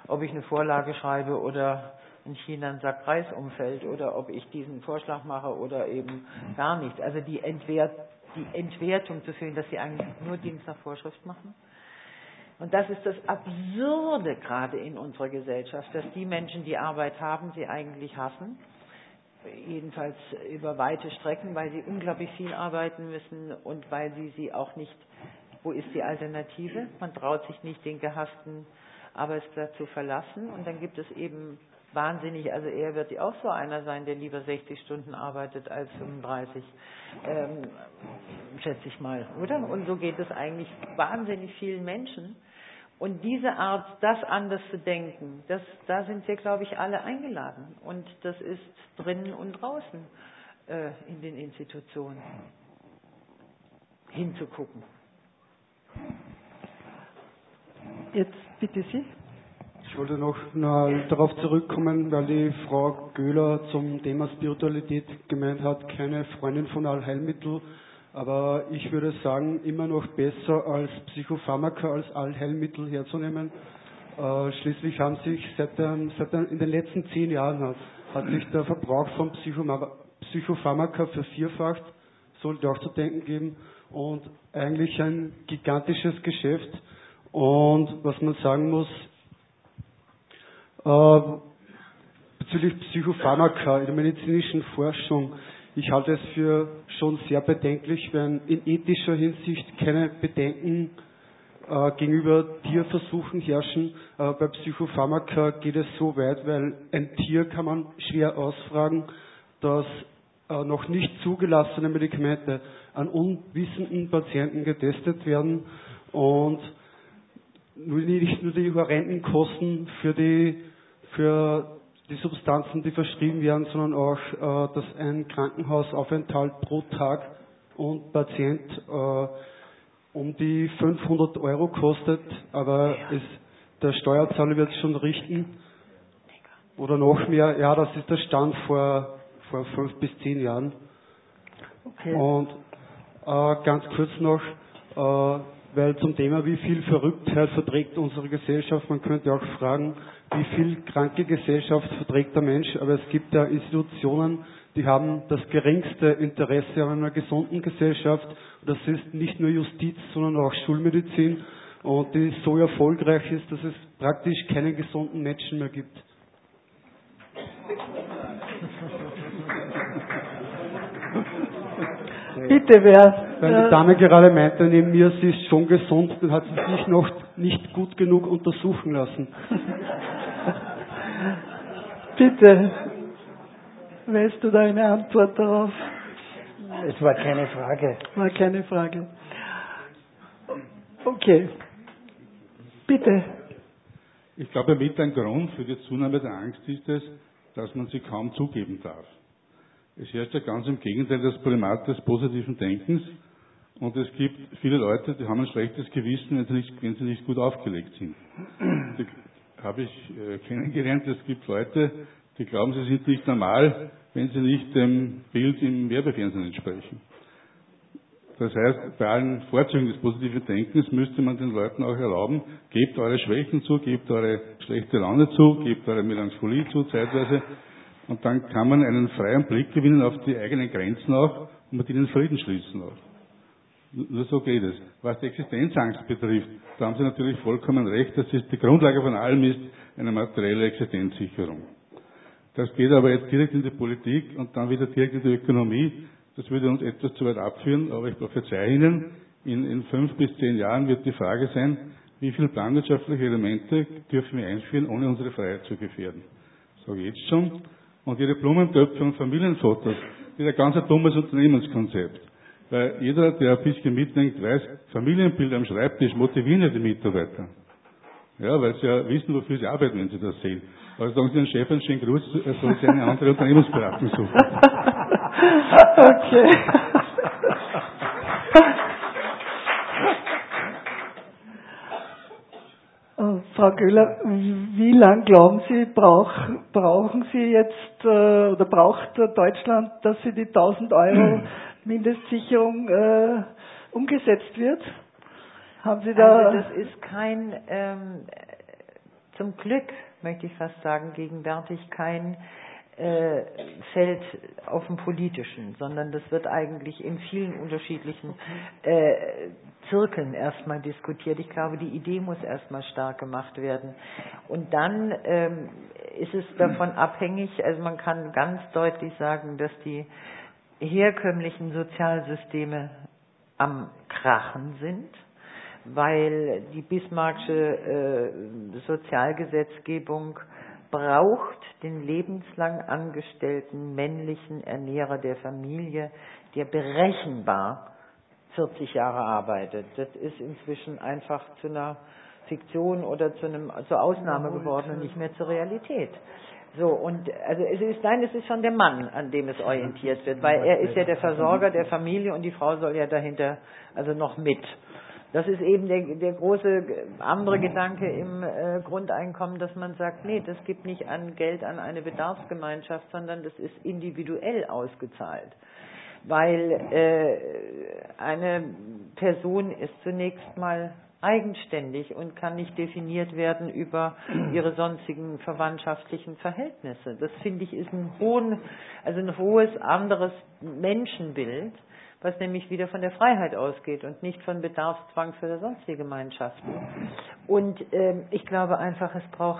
ob ich eine Vorlage schreibe oder in China ein Sack Reis umfällt oder ob ich diesen Vorschlag mache oder eben gar nichts. Also die Entwertung zu führen, dass sie eigentlich nur Dienst nach Vorschrift machen. Und das ist das Absurde gerade in unserer Gesellschaft, dass die Menschen, die Arbeit haben, sie eigentlich hassen. Jedenfalls über weite Strecken, weil sie unglaublich viel arbeiten müssen und weil sie auch nicht, wo ist die Alternative? Man traut sich nicht, den gehassten Arbeitsplatz zu verlassen. Und dann gibt es eben wahnsinnig, also er wird auch so einer sein, der lieber 60 Stunden arbeitet als 35, schätze ich mal, oder? Und so geht es eigentlich wahnsinnig vielen Menschen. Und diese Art, das anders zu denken, da sind wir, glaube ich, alle eingeladen. Und das ist drinnen und draußen in den Institutionen hinzugucken. Jetzt bitte Sie. Ich wollte noch darauf zurückkommen, weil die Frau Göhler zum Thema Spiritualität gemeint hat, keine Freundin von Allheilmittel, aber ich würde sagen, immer noch besser als Psychopharmaka, als Allheilmittel herzunehmen. Schließlich haben sich in den letzten 10 Jahren hat sich der Verbrauch von Psychopharmaka vervierfacht, sollte auch zu denken geben, und eigentlich ein gigantisches Geschäft. Und was man sagen muss, bezüglich Psychopharmaka in der medizinischen Forschung, ich halte es für schon sehr bedenklich, wenn in ethischer Hinsicht keine Bedenken gegenüber Tierversuchen herrschen. Bei Psychopharmaka geht es so weit, weil ein Tier kann man schwer ausfragen, dass noch nicht zugelassene Medikamente an unwissenden Patienten getestet werden und nicht nur die horrenden Kosten für die Substanzen, die verschrieben werden, sondern auch, dass ein Krankenhausaufenthalt pro Tag und Patient um die 500 € kostet, aber der Steuerzahler wird es schon richten. Oder noch mehr, ja, das ist der Stand vor 5 bis 10 Jahren. Okay. Und ganz kurz noch, weil zum Thema, wie viel Verrücktheit verträgt unsere Gesellschaft, man könnte auch fragen, wie viel kranke Gesellschaft verträgt der Mensch, aber es gibt ja Institutionen, die haben das geringste Interesse an einer gesunden Gesellschaft. Das ist nicht nur Justiz, sondern auch Schulmedizin, und die so erfolgreich ist, dass es praktisch keinen gesunden Menschen mehr gibt. Bitte, wer? Weil die Dame gerade meinte, neben mir, sie ist schon gesund, dann hat sie sich noch nicht gut genug untersuchen lassen. Bitte, weißt du da eine Antwort darauf? Es war keine Frage. War keine Frage. Okay. Bitte. Ich glaube, mit ein Grund für die Zunahme der Angst ist es, dass man sie kaum zugeben darf. Es herrscht ja ganz im Gegenteil das Primat des positiven Denkens, und es gibt viele Leute, die haben ein schlechtes Gewissen, wenn sie nicht gut aufgelegt sind. Die habe ich kennengelernt, es gibt Leute, die glauben, sie sind nicht normal, wenn sie nicht dem Bild im Werbefernsehen entsprechen. Das heißt, bei allen Vorzügen des positiven Denkens müsste man den Leuten auch erlauben, gebt eure Schwächen zu, gebt eure schlechte Laune zu, gebt eure Melancholie zu, zeitweise, und dann kann man einen freien Blick gewinnen auf die eigenen Grenzen auch und mit ihnen Frieden schließen auch. Nur so geht es. Was die Existenzangst betrifft, da haben Sie natürlich vollkommen recht, dass die Grundlage von allem ist eine materielle Existenzsicherung. Das geht aber jetzt direkt in die Politik und dann wieder direkt in die Ökonomie. Das würde uns etwas zu weit abführen, aber ich prophezeie Ihnen, in 5 bis 10 Jahren wird die Frage sein, wie viele planwirtschaftliche Elemente dürfen wir einführen, ohne unsere Freiheit zu gefährden. Das sage ich jetzt schon. Und Ihre Blumentöpfe und Familienfotos, das ist ein ganz dummes Unternehmenskonzept. Weil jeder, der ein bisschen mitdenkt, weiß, Familienbilder am Schreibtisch motivieren ja die Mitarbeiter. Ja, weil sie ja wissen, wofür sie arbeiten, wenn sie das sehen. Also sagen Sie den Chef einen schönen Gruß, er soll sich eine andere Unternehmensberatung suchen. Okay. Frau Göhler, wie lang glauben Sie, brauchen Sie jetzt oder braucht Deutschland, dass sie die 1.000 € Mindestsicherung umgesetzt wird? Haben Sie da? Also das ist kein zum Glück, möchte ich fast sagen, gegenwärtig kein Feld auf dem Politischen, sondern das wird eigentlich in vielen unterschiedlichen Zirkeln erstmal diskutiert. Ich glaube, die Idee muss erstmal stark gemacht werden. Und dann ist es davon abhängig, also man kann ganz deutlich sagen, dass die herkömmlichen Sozialsysteme am Krachen sind, weil die Bismarckische Sozialgesetzgebung braucht den lebenslang angestellten männlichen Ernährer der Familie, der berechenbar 40 Jahre arbeitet. Das ist inzwischen einfach zu einer Fiktion oder zur Ausnahme geworden und nicht mehr zur Realität. So, und also es ist schon der Mann, an dem es orientiert wird, weil er ist ja der Versorger der Familie und die Frau soll ja dahinter also noch mit. Das ist eben der große andere Gedanke im Grundeinkommen, dass man sagt, nee, das gibt nicht an Geld an eine Bedarfsgemeinschaft, sondern das ist individuell ausgezahlt. Weil eine Person ist zunächst mal eigenständig und kann nicht definiert werden über ihre sonstigen verwandtschaftlichen Verhältnisse. Das finde ich ist ein hohes anderes Menschenbild, was nämlich wieder von der Freiheit ausgeht und nicht von Bedarfszwang für sonstige Gemeinschaften. Und ich glaube einfach,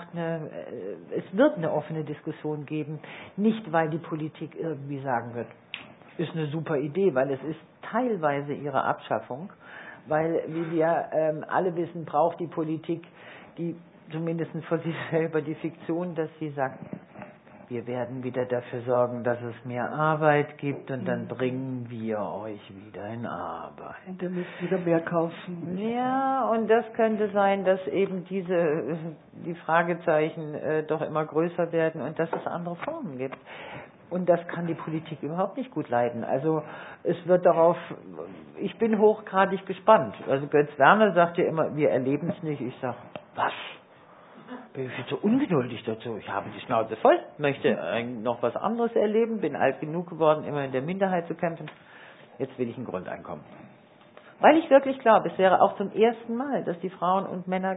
es wird eine offene Diskussion geben, nicht weil die Politik irgendwie sagen wird, ist eine super Idee, weil es ist teilweise ihre Abschaffung, weil, wie wir alle wissen, braucht die Politik die zumindest vor sich selber die Fiktion, dass sie sagt, wir werden wieder dafür sorgen, dass es mehr Arbeit gibt und dann bringen wir euch wieder in Arbeit. Und ihr müsst wieder mehr kaufen. Ja, und das könnte sein, dass eben die Fragezeichen doch immer größer werden und dass es andere Formen gibt. Und das kann die Politik überhaupt nicht gut leiden. Also es wird ich bin hochgradig gespannt. Also Götz Werner sagt ja immer, wir erleben es nicht. Ich sage, was? Bin ich viel zu ungeduldig dazu. Ich habe die Schnauze voll, möchte noch was anderes erleben, bin alt genug geworden, immer in der Minderheit zu kämpfen. Jetzt will ich ein Grundeinkommen. Weil ich wirklich glaube, es wäre auch zum ersten Mal, dass die Frauen und Männer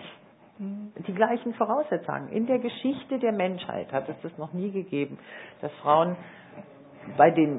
die gleichen Voraussetzungen haben. In der Geschichte der Menschheit hat es das noch nie gegeben, dass Frauen bei den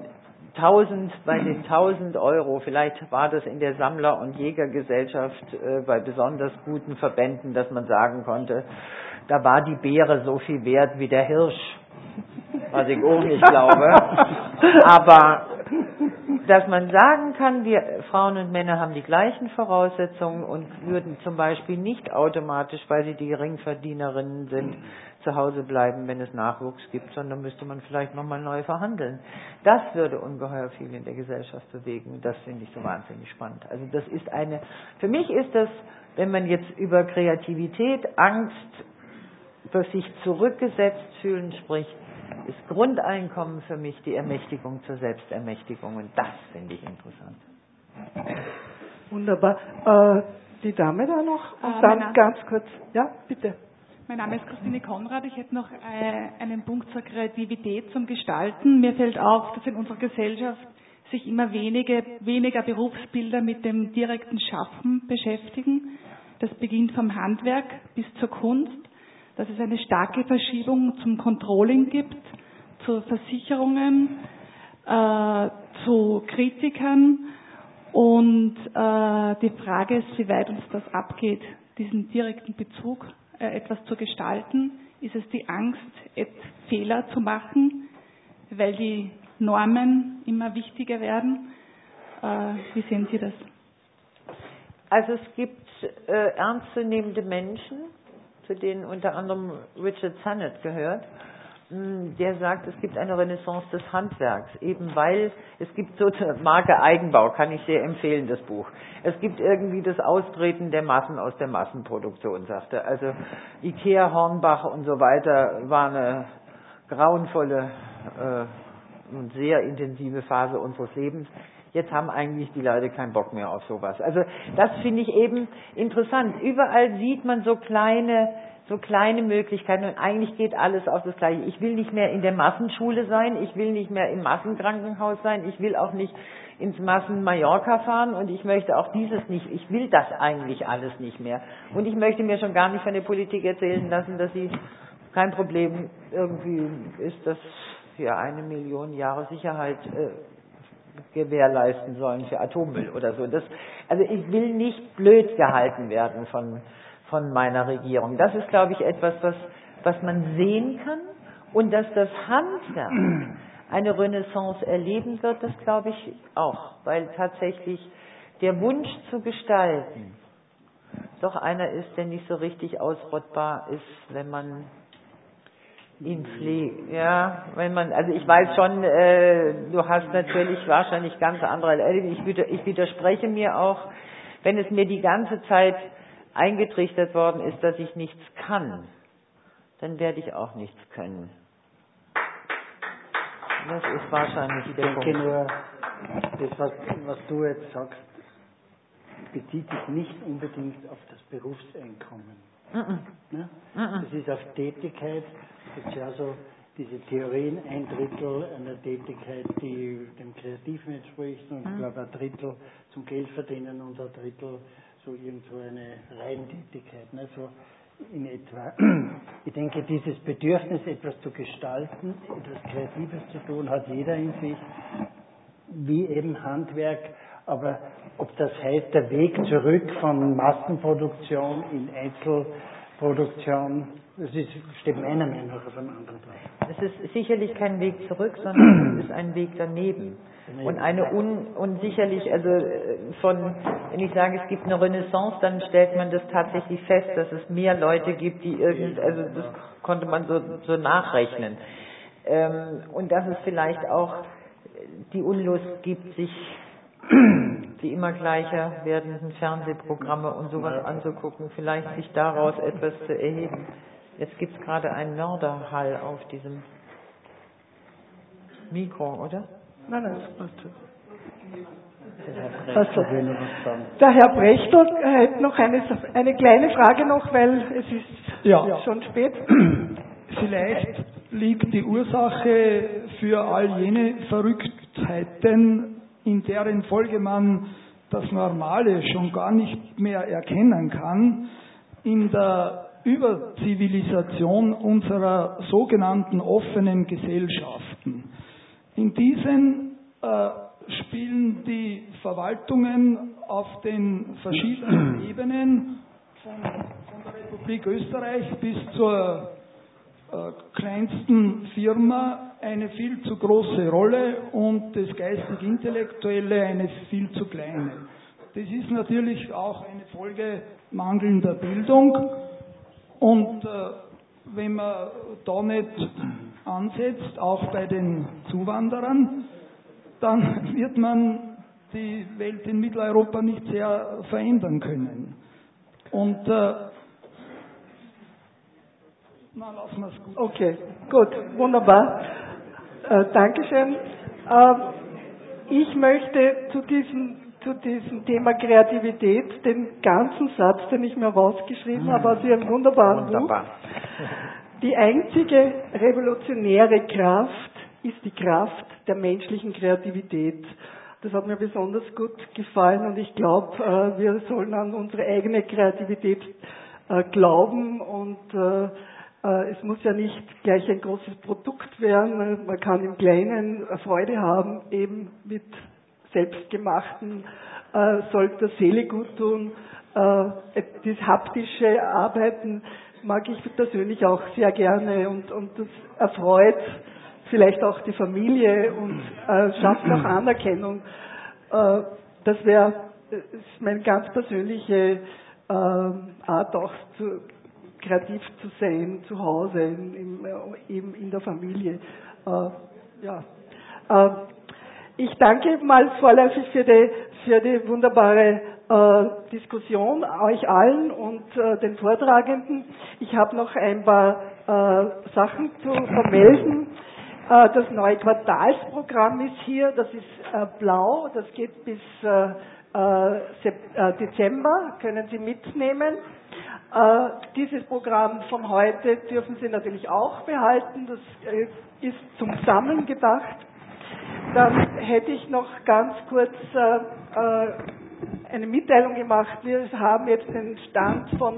1000 Euro, vielleicht war das in der Sammler- und Jägergesellschaft bei besonders guten Verbänden, dass man sagen konnte, da war die Beere so viel wert wie der Hirsch, was ich auch nicht glaube. Aber dass man sagen kann, wir Frauen und Männer haben die gleichen Voraussetzungen und würden zum Beispiel nicht automatisch, weil sie die Geringverdienerinnen sind, zu Hause bleiben, wenn es Nachwuchs gibt, sondern müsste man vielleicht nochmal neu verhandeln. Das würde ungeheuer viel in der Gesellschaft bewegen. Das finde ich so wahnsinnig spannend. Also das ist für mich ist das, wenn man jetzt über Kreativität, Angst, für sich zurückgesetzt fühlen spricht, ist Grundeinkommen für mich die Ermächtigung zur Selbstermächtigung und das finde ich interessant. Wunderbar. Die Dame da noch und dann ganz kurz. Ja, bitte. Mein Name ist Christine Konrad. Ich hätte noch einen Punkt zur Kreativität, zum Gestalten. Mir fällt auf, dass in unserer Gesellschaft sich immer weniger Berufsbilder mit dem direkten Schaffen beschäftigen. Das beginnt vom Handwerk bis zur Kunst. Dass es eine starke Verschiebung zum Controlling gibt, zu Versicherungen, zu Kritikern. Und die Frage ist, wie weit uns das abgeht, diesen direkten Bezug etwas zu gestalten. Ist es die Angst, Fehler zu machen, weil die Normen immer wichtiger werden? Wie sehen Sie das? Also es gibt ernstzunehmende Menschen, zu denen unter anderem Richard Sennett gehört, der sagt, es gibt eine Renaissance des Handwerks, eben weil es gibt so eine Marke Eigenbau, kann ich sehr empfehlen, das Buch. Es gibt irgendwie das Austreten der Massen aus der Massenproduktion, sagt er. Also Ikea, Hornbach und so weiter war eine grauenvolle und sehr intensive Phase unseres Lebens. Jetzt haben eigentlich die Leute keinen Bock mehr auf sowas. Also das finde ich eben interessant. Überall sieht man so kleine so kleine Möglichkeiten und eigentlich geht alles auf das Gleiche. Ich will nicht mehr in der Massenschule sein, ich will nicht mehr im Massenkrankenhaus sein, ich will auch nicht ins Massen-Mallorca fahren und ich möchte auch dieses nicht, ich will das eigentlich alles nicht mehr. Und ich möchte mir schon gar nicht von der Politik erzählen lassen, dass sie kein Problem irgendwie ist, dass wir 1 Million Jahre Sicherheit gewährleisten sollen für Atommüll oder so. Also ich will nicht blöd gehalten werden von meiner Regierung. Das ist, glaube ich, etwas, was man sehen kann und dass das Handwerk eine Renaissance erleben wird, das glaube ich auch, weil tatsächlich der Wunsch zu gestalten doch einer ist, der nicht so richtig ausrottbar ist, wenn man ihn pflegt. Ja, also ich weiß schon, du hast natürlich wahrscheinlich ganz andere Erlebnisse. Ich widerspreche mir auch, wenn es mir die ganze Zeit eingetrichtert worden ist, dass ich nichts kann, dann werde ich auch nichts können. Das ist wahrscheinlich der Punkt. Ich denke nur, das, was du jetzt sagst, bezieht sich nicht unbedingt auf das Berufseinkommen. Ne? Das ist auf Tätigkeit, das ist ja so diese Theorien, 1/3 einer Tätigkeit, die dem Kreativen entspricht und ich glaube 1/3 zum Geldverdienen und 1/3 so irgendwo eine Reihentätigkeit, ne? So in etwa. Ich denke, dieses Bedürfnis, etwas zu gestalten, etwas Kreatives zu tun, hat jeder in sich, wie eben Handwerk, aber ob das heißt, der Weg zurück von Massenproduktion in Einzelproduktion, steht meiner Meinung nach auf einem anderen Platz. Es ist sicherlich kein Weg zurück, sondern es ist ein Weg daneben. Und sicherlich, also wenn ich sage, es gibt eine Renaissance, dann stellt man das tatsächlich fest, dass es mehr Leute gibt, die also das konnte man so nachrechnen. Und dass es vielleicht auch die Unlust gibt, sich die immer gleicher werdenden Fernsehprogramme und sowas anzugucken, vielleicht sich daraus etwas zu erheben. Jetzt gibt es gerade einen Mörderhall auf diesem Mikro, oder? Nein, das passt schon. Der Herr Brechtel hätte noch eine kleine Frage noch, weil es ist schon spät. Vielleicht liegt die Ursache für all jene Verrücktheiten, in deren Folge man das Normale schon gar nicht mehr erkennen kann, in der Überzivilisation unserer sogenannten offenen Gesellschaften. In diesen spielen die Verwaltungen auf den verschiedenen Ebenen von der Republik Österreich bis zur kleinsten Firma eine viel zu große Rolle und das geistig-intellektuelle eine viel zu kleine. Das ist natürlich auch eine Folge mangelnder Bildung und wenn man da nicht ansetzt, auch bei den Zuwanderern, dann wird man die Welt in Mitteleuropa nicht sehr verändern können. Und lassen wir es gut. Okay, gut, wunderbar. Dankeschön. Ich möchte zu diesem Thema Kreativität den ganzen Satz, den ich mir rausgeschrieben habe, aus Ihrem wunderbaren Buch. Die einzige revolutionäre Kraft ist die Kraft der menschlichen Kreativität. Das hat mir besonders gut gefallen und ich glaube, wir sollen an unsere eigene Kreativität glauben und es muss ja nicht gleich ein großes Produkt werden. Man kann im Kleinen Freude haben, eben mit selbstgemachten, sollte der Seele gut tun. Das haptische Arbeiten mag ich persönlich auch sehr gerne und das erfreut vielleicht auch die Familie und schafft auch Anerkennung. Das ist meine ganz persönliche Art auch kreativ zu sein, zu Hause, eben in der Familie. Ich danke mal vorläufig für die wunderbare Diskussion euch allen und den Vortragenden. Ich habe noch ein paar Sachen zu vermelden. Das neue Quartalsprogramm ist hier, das ist blau, das geht bis Dezember, können Sie mitnehmen. Dieses Programm von heute dürfen Sie natürlich auch behalten, das ist zum Sammeln gedacht. Dann hätte ich noch ganz kurz eine Mitteilung gemacht. Wir haben jetzt den Stand von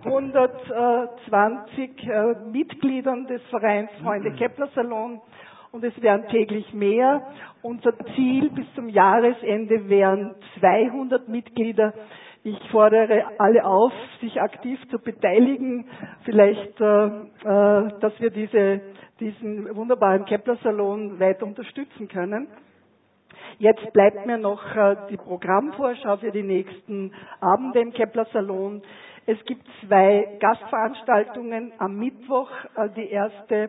120 Mitgliedern des Vereins Freunde Kepler Salon und es werden täglich mehr. Unser Ziel bis zum Jahresende wären 200 Mitglieder. Ich fordere alle auf, sich aktiv zu beteiligen, vielleicht, dass wir diesen wunderbaren Kepler Salon weiter unterstützen können. Jetzt bleibt mir noch die Programmvorschau für die nächsten Abende im Kepler Salon. Es gibt 2 Gastveranstaltungen am Mittwoch. Die erste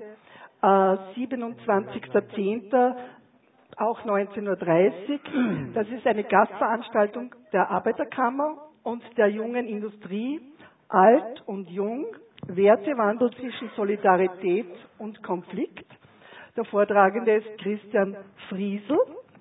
27.10. auch 19.30 Uhr. Das ist eine Gastveranstaltung der Arbeiterkammer und der jungen Industrie, alt und jung, Wertewandel zwischen Solidarität und Konflikt. Der Vortragende ist Christian Friesel.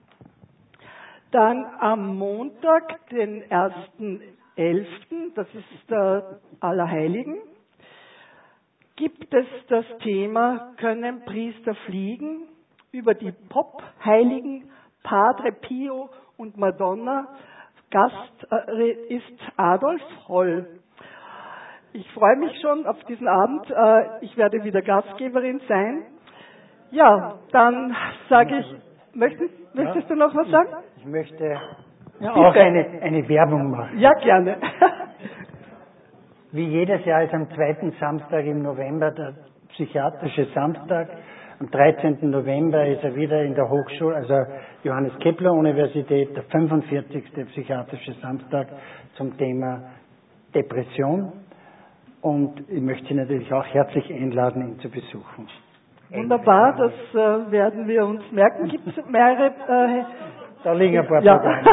Dann am Montag, den 1.11., das ist Allerheiligen, gibt es das Thema Können Priester fliegen? Über die Pop-Heiligen Padre Pio und Madonna. Gast ist Adolf Holl. Ich freue mich schon auf diesen Abend. Ich werde wieder Gastgeberin sein. Ja, dann sage ich, möchtest du noch was sagen? Ich möchte auch eine Werbung machen. Ja, gerne. Wie jedes Jahr ist am 2. Samstag im November der psychiatrische Samstag. Am 13. November ist er wieder in der Hochschule, also Johannes Kepler Universität, der 45. psychiatrische Samstag zum Thema Depression. Und ich möchte Sie natürlich auch herzlich einladen, ihn zu besuchen. Wunderbar, das werden wir uns merken. Gibt es mehrere? Da liegen ein paar ja. Programme.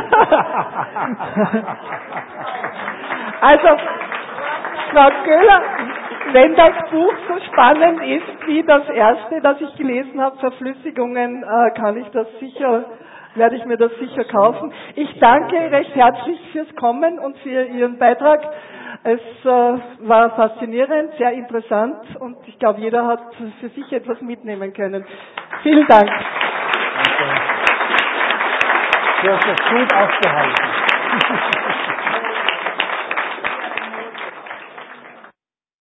Also, Frau Köhler, wenn das Buch so spannend ist wie das erste, das ich gelesen habe, Verflüssigungen, werde ich mir das sicher kaufen. Ich danke recht herzlich fürs Kommen und für Ihren Beitrag. Es war faszinierend, sehr interessant und ich glaube, jeder hat für sich etwas mitnehmen können. Vielen Dank. Danke. Du hast das gut aufgehalten.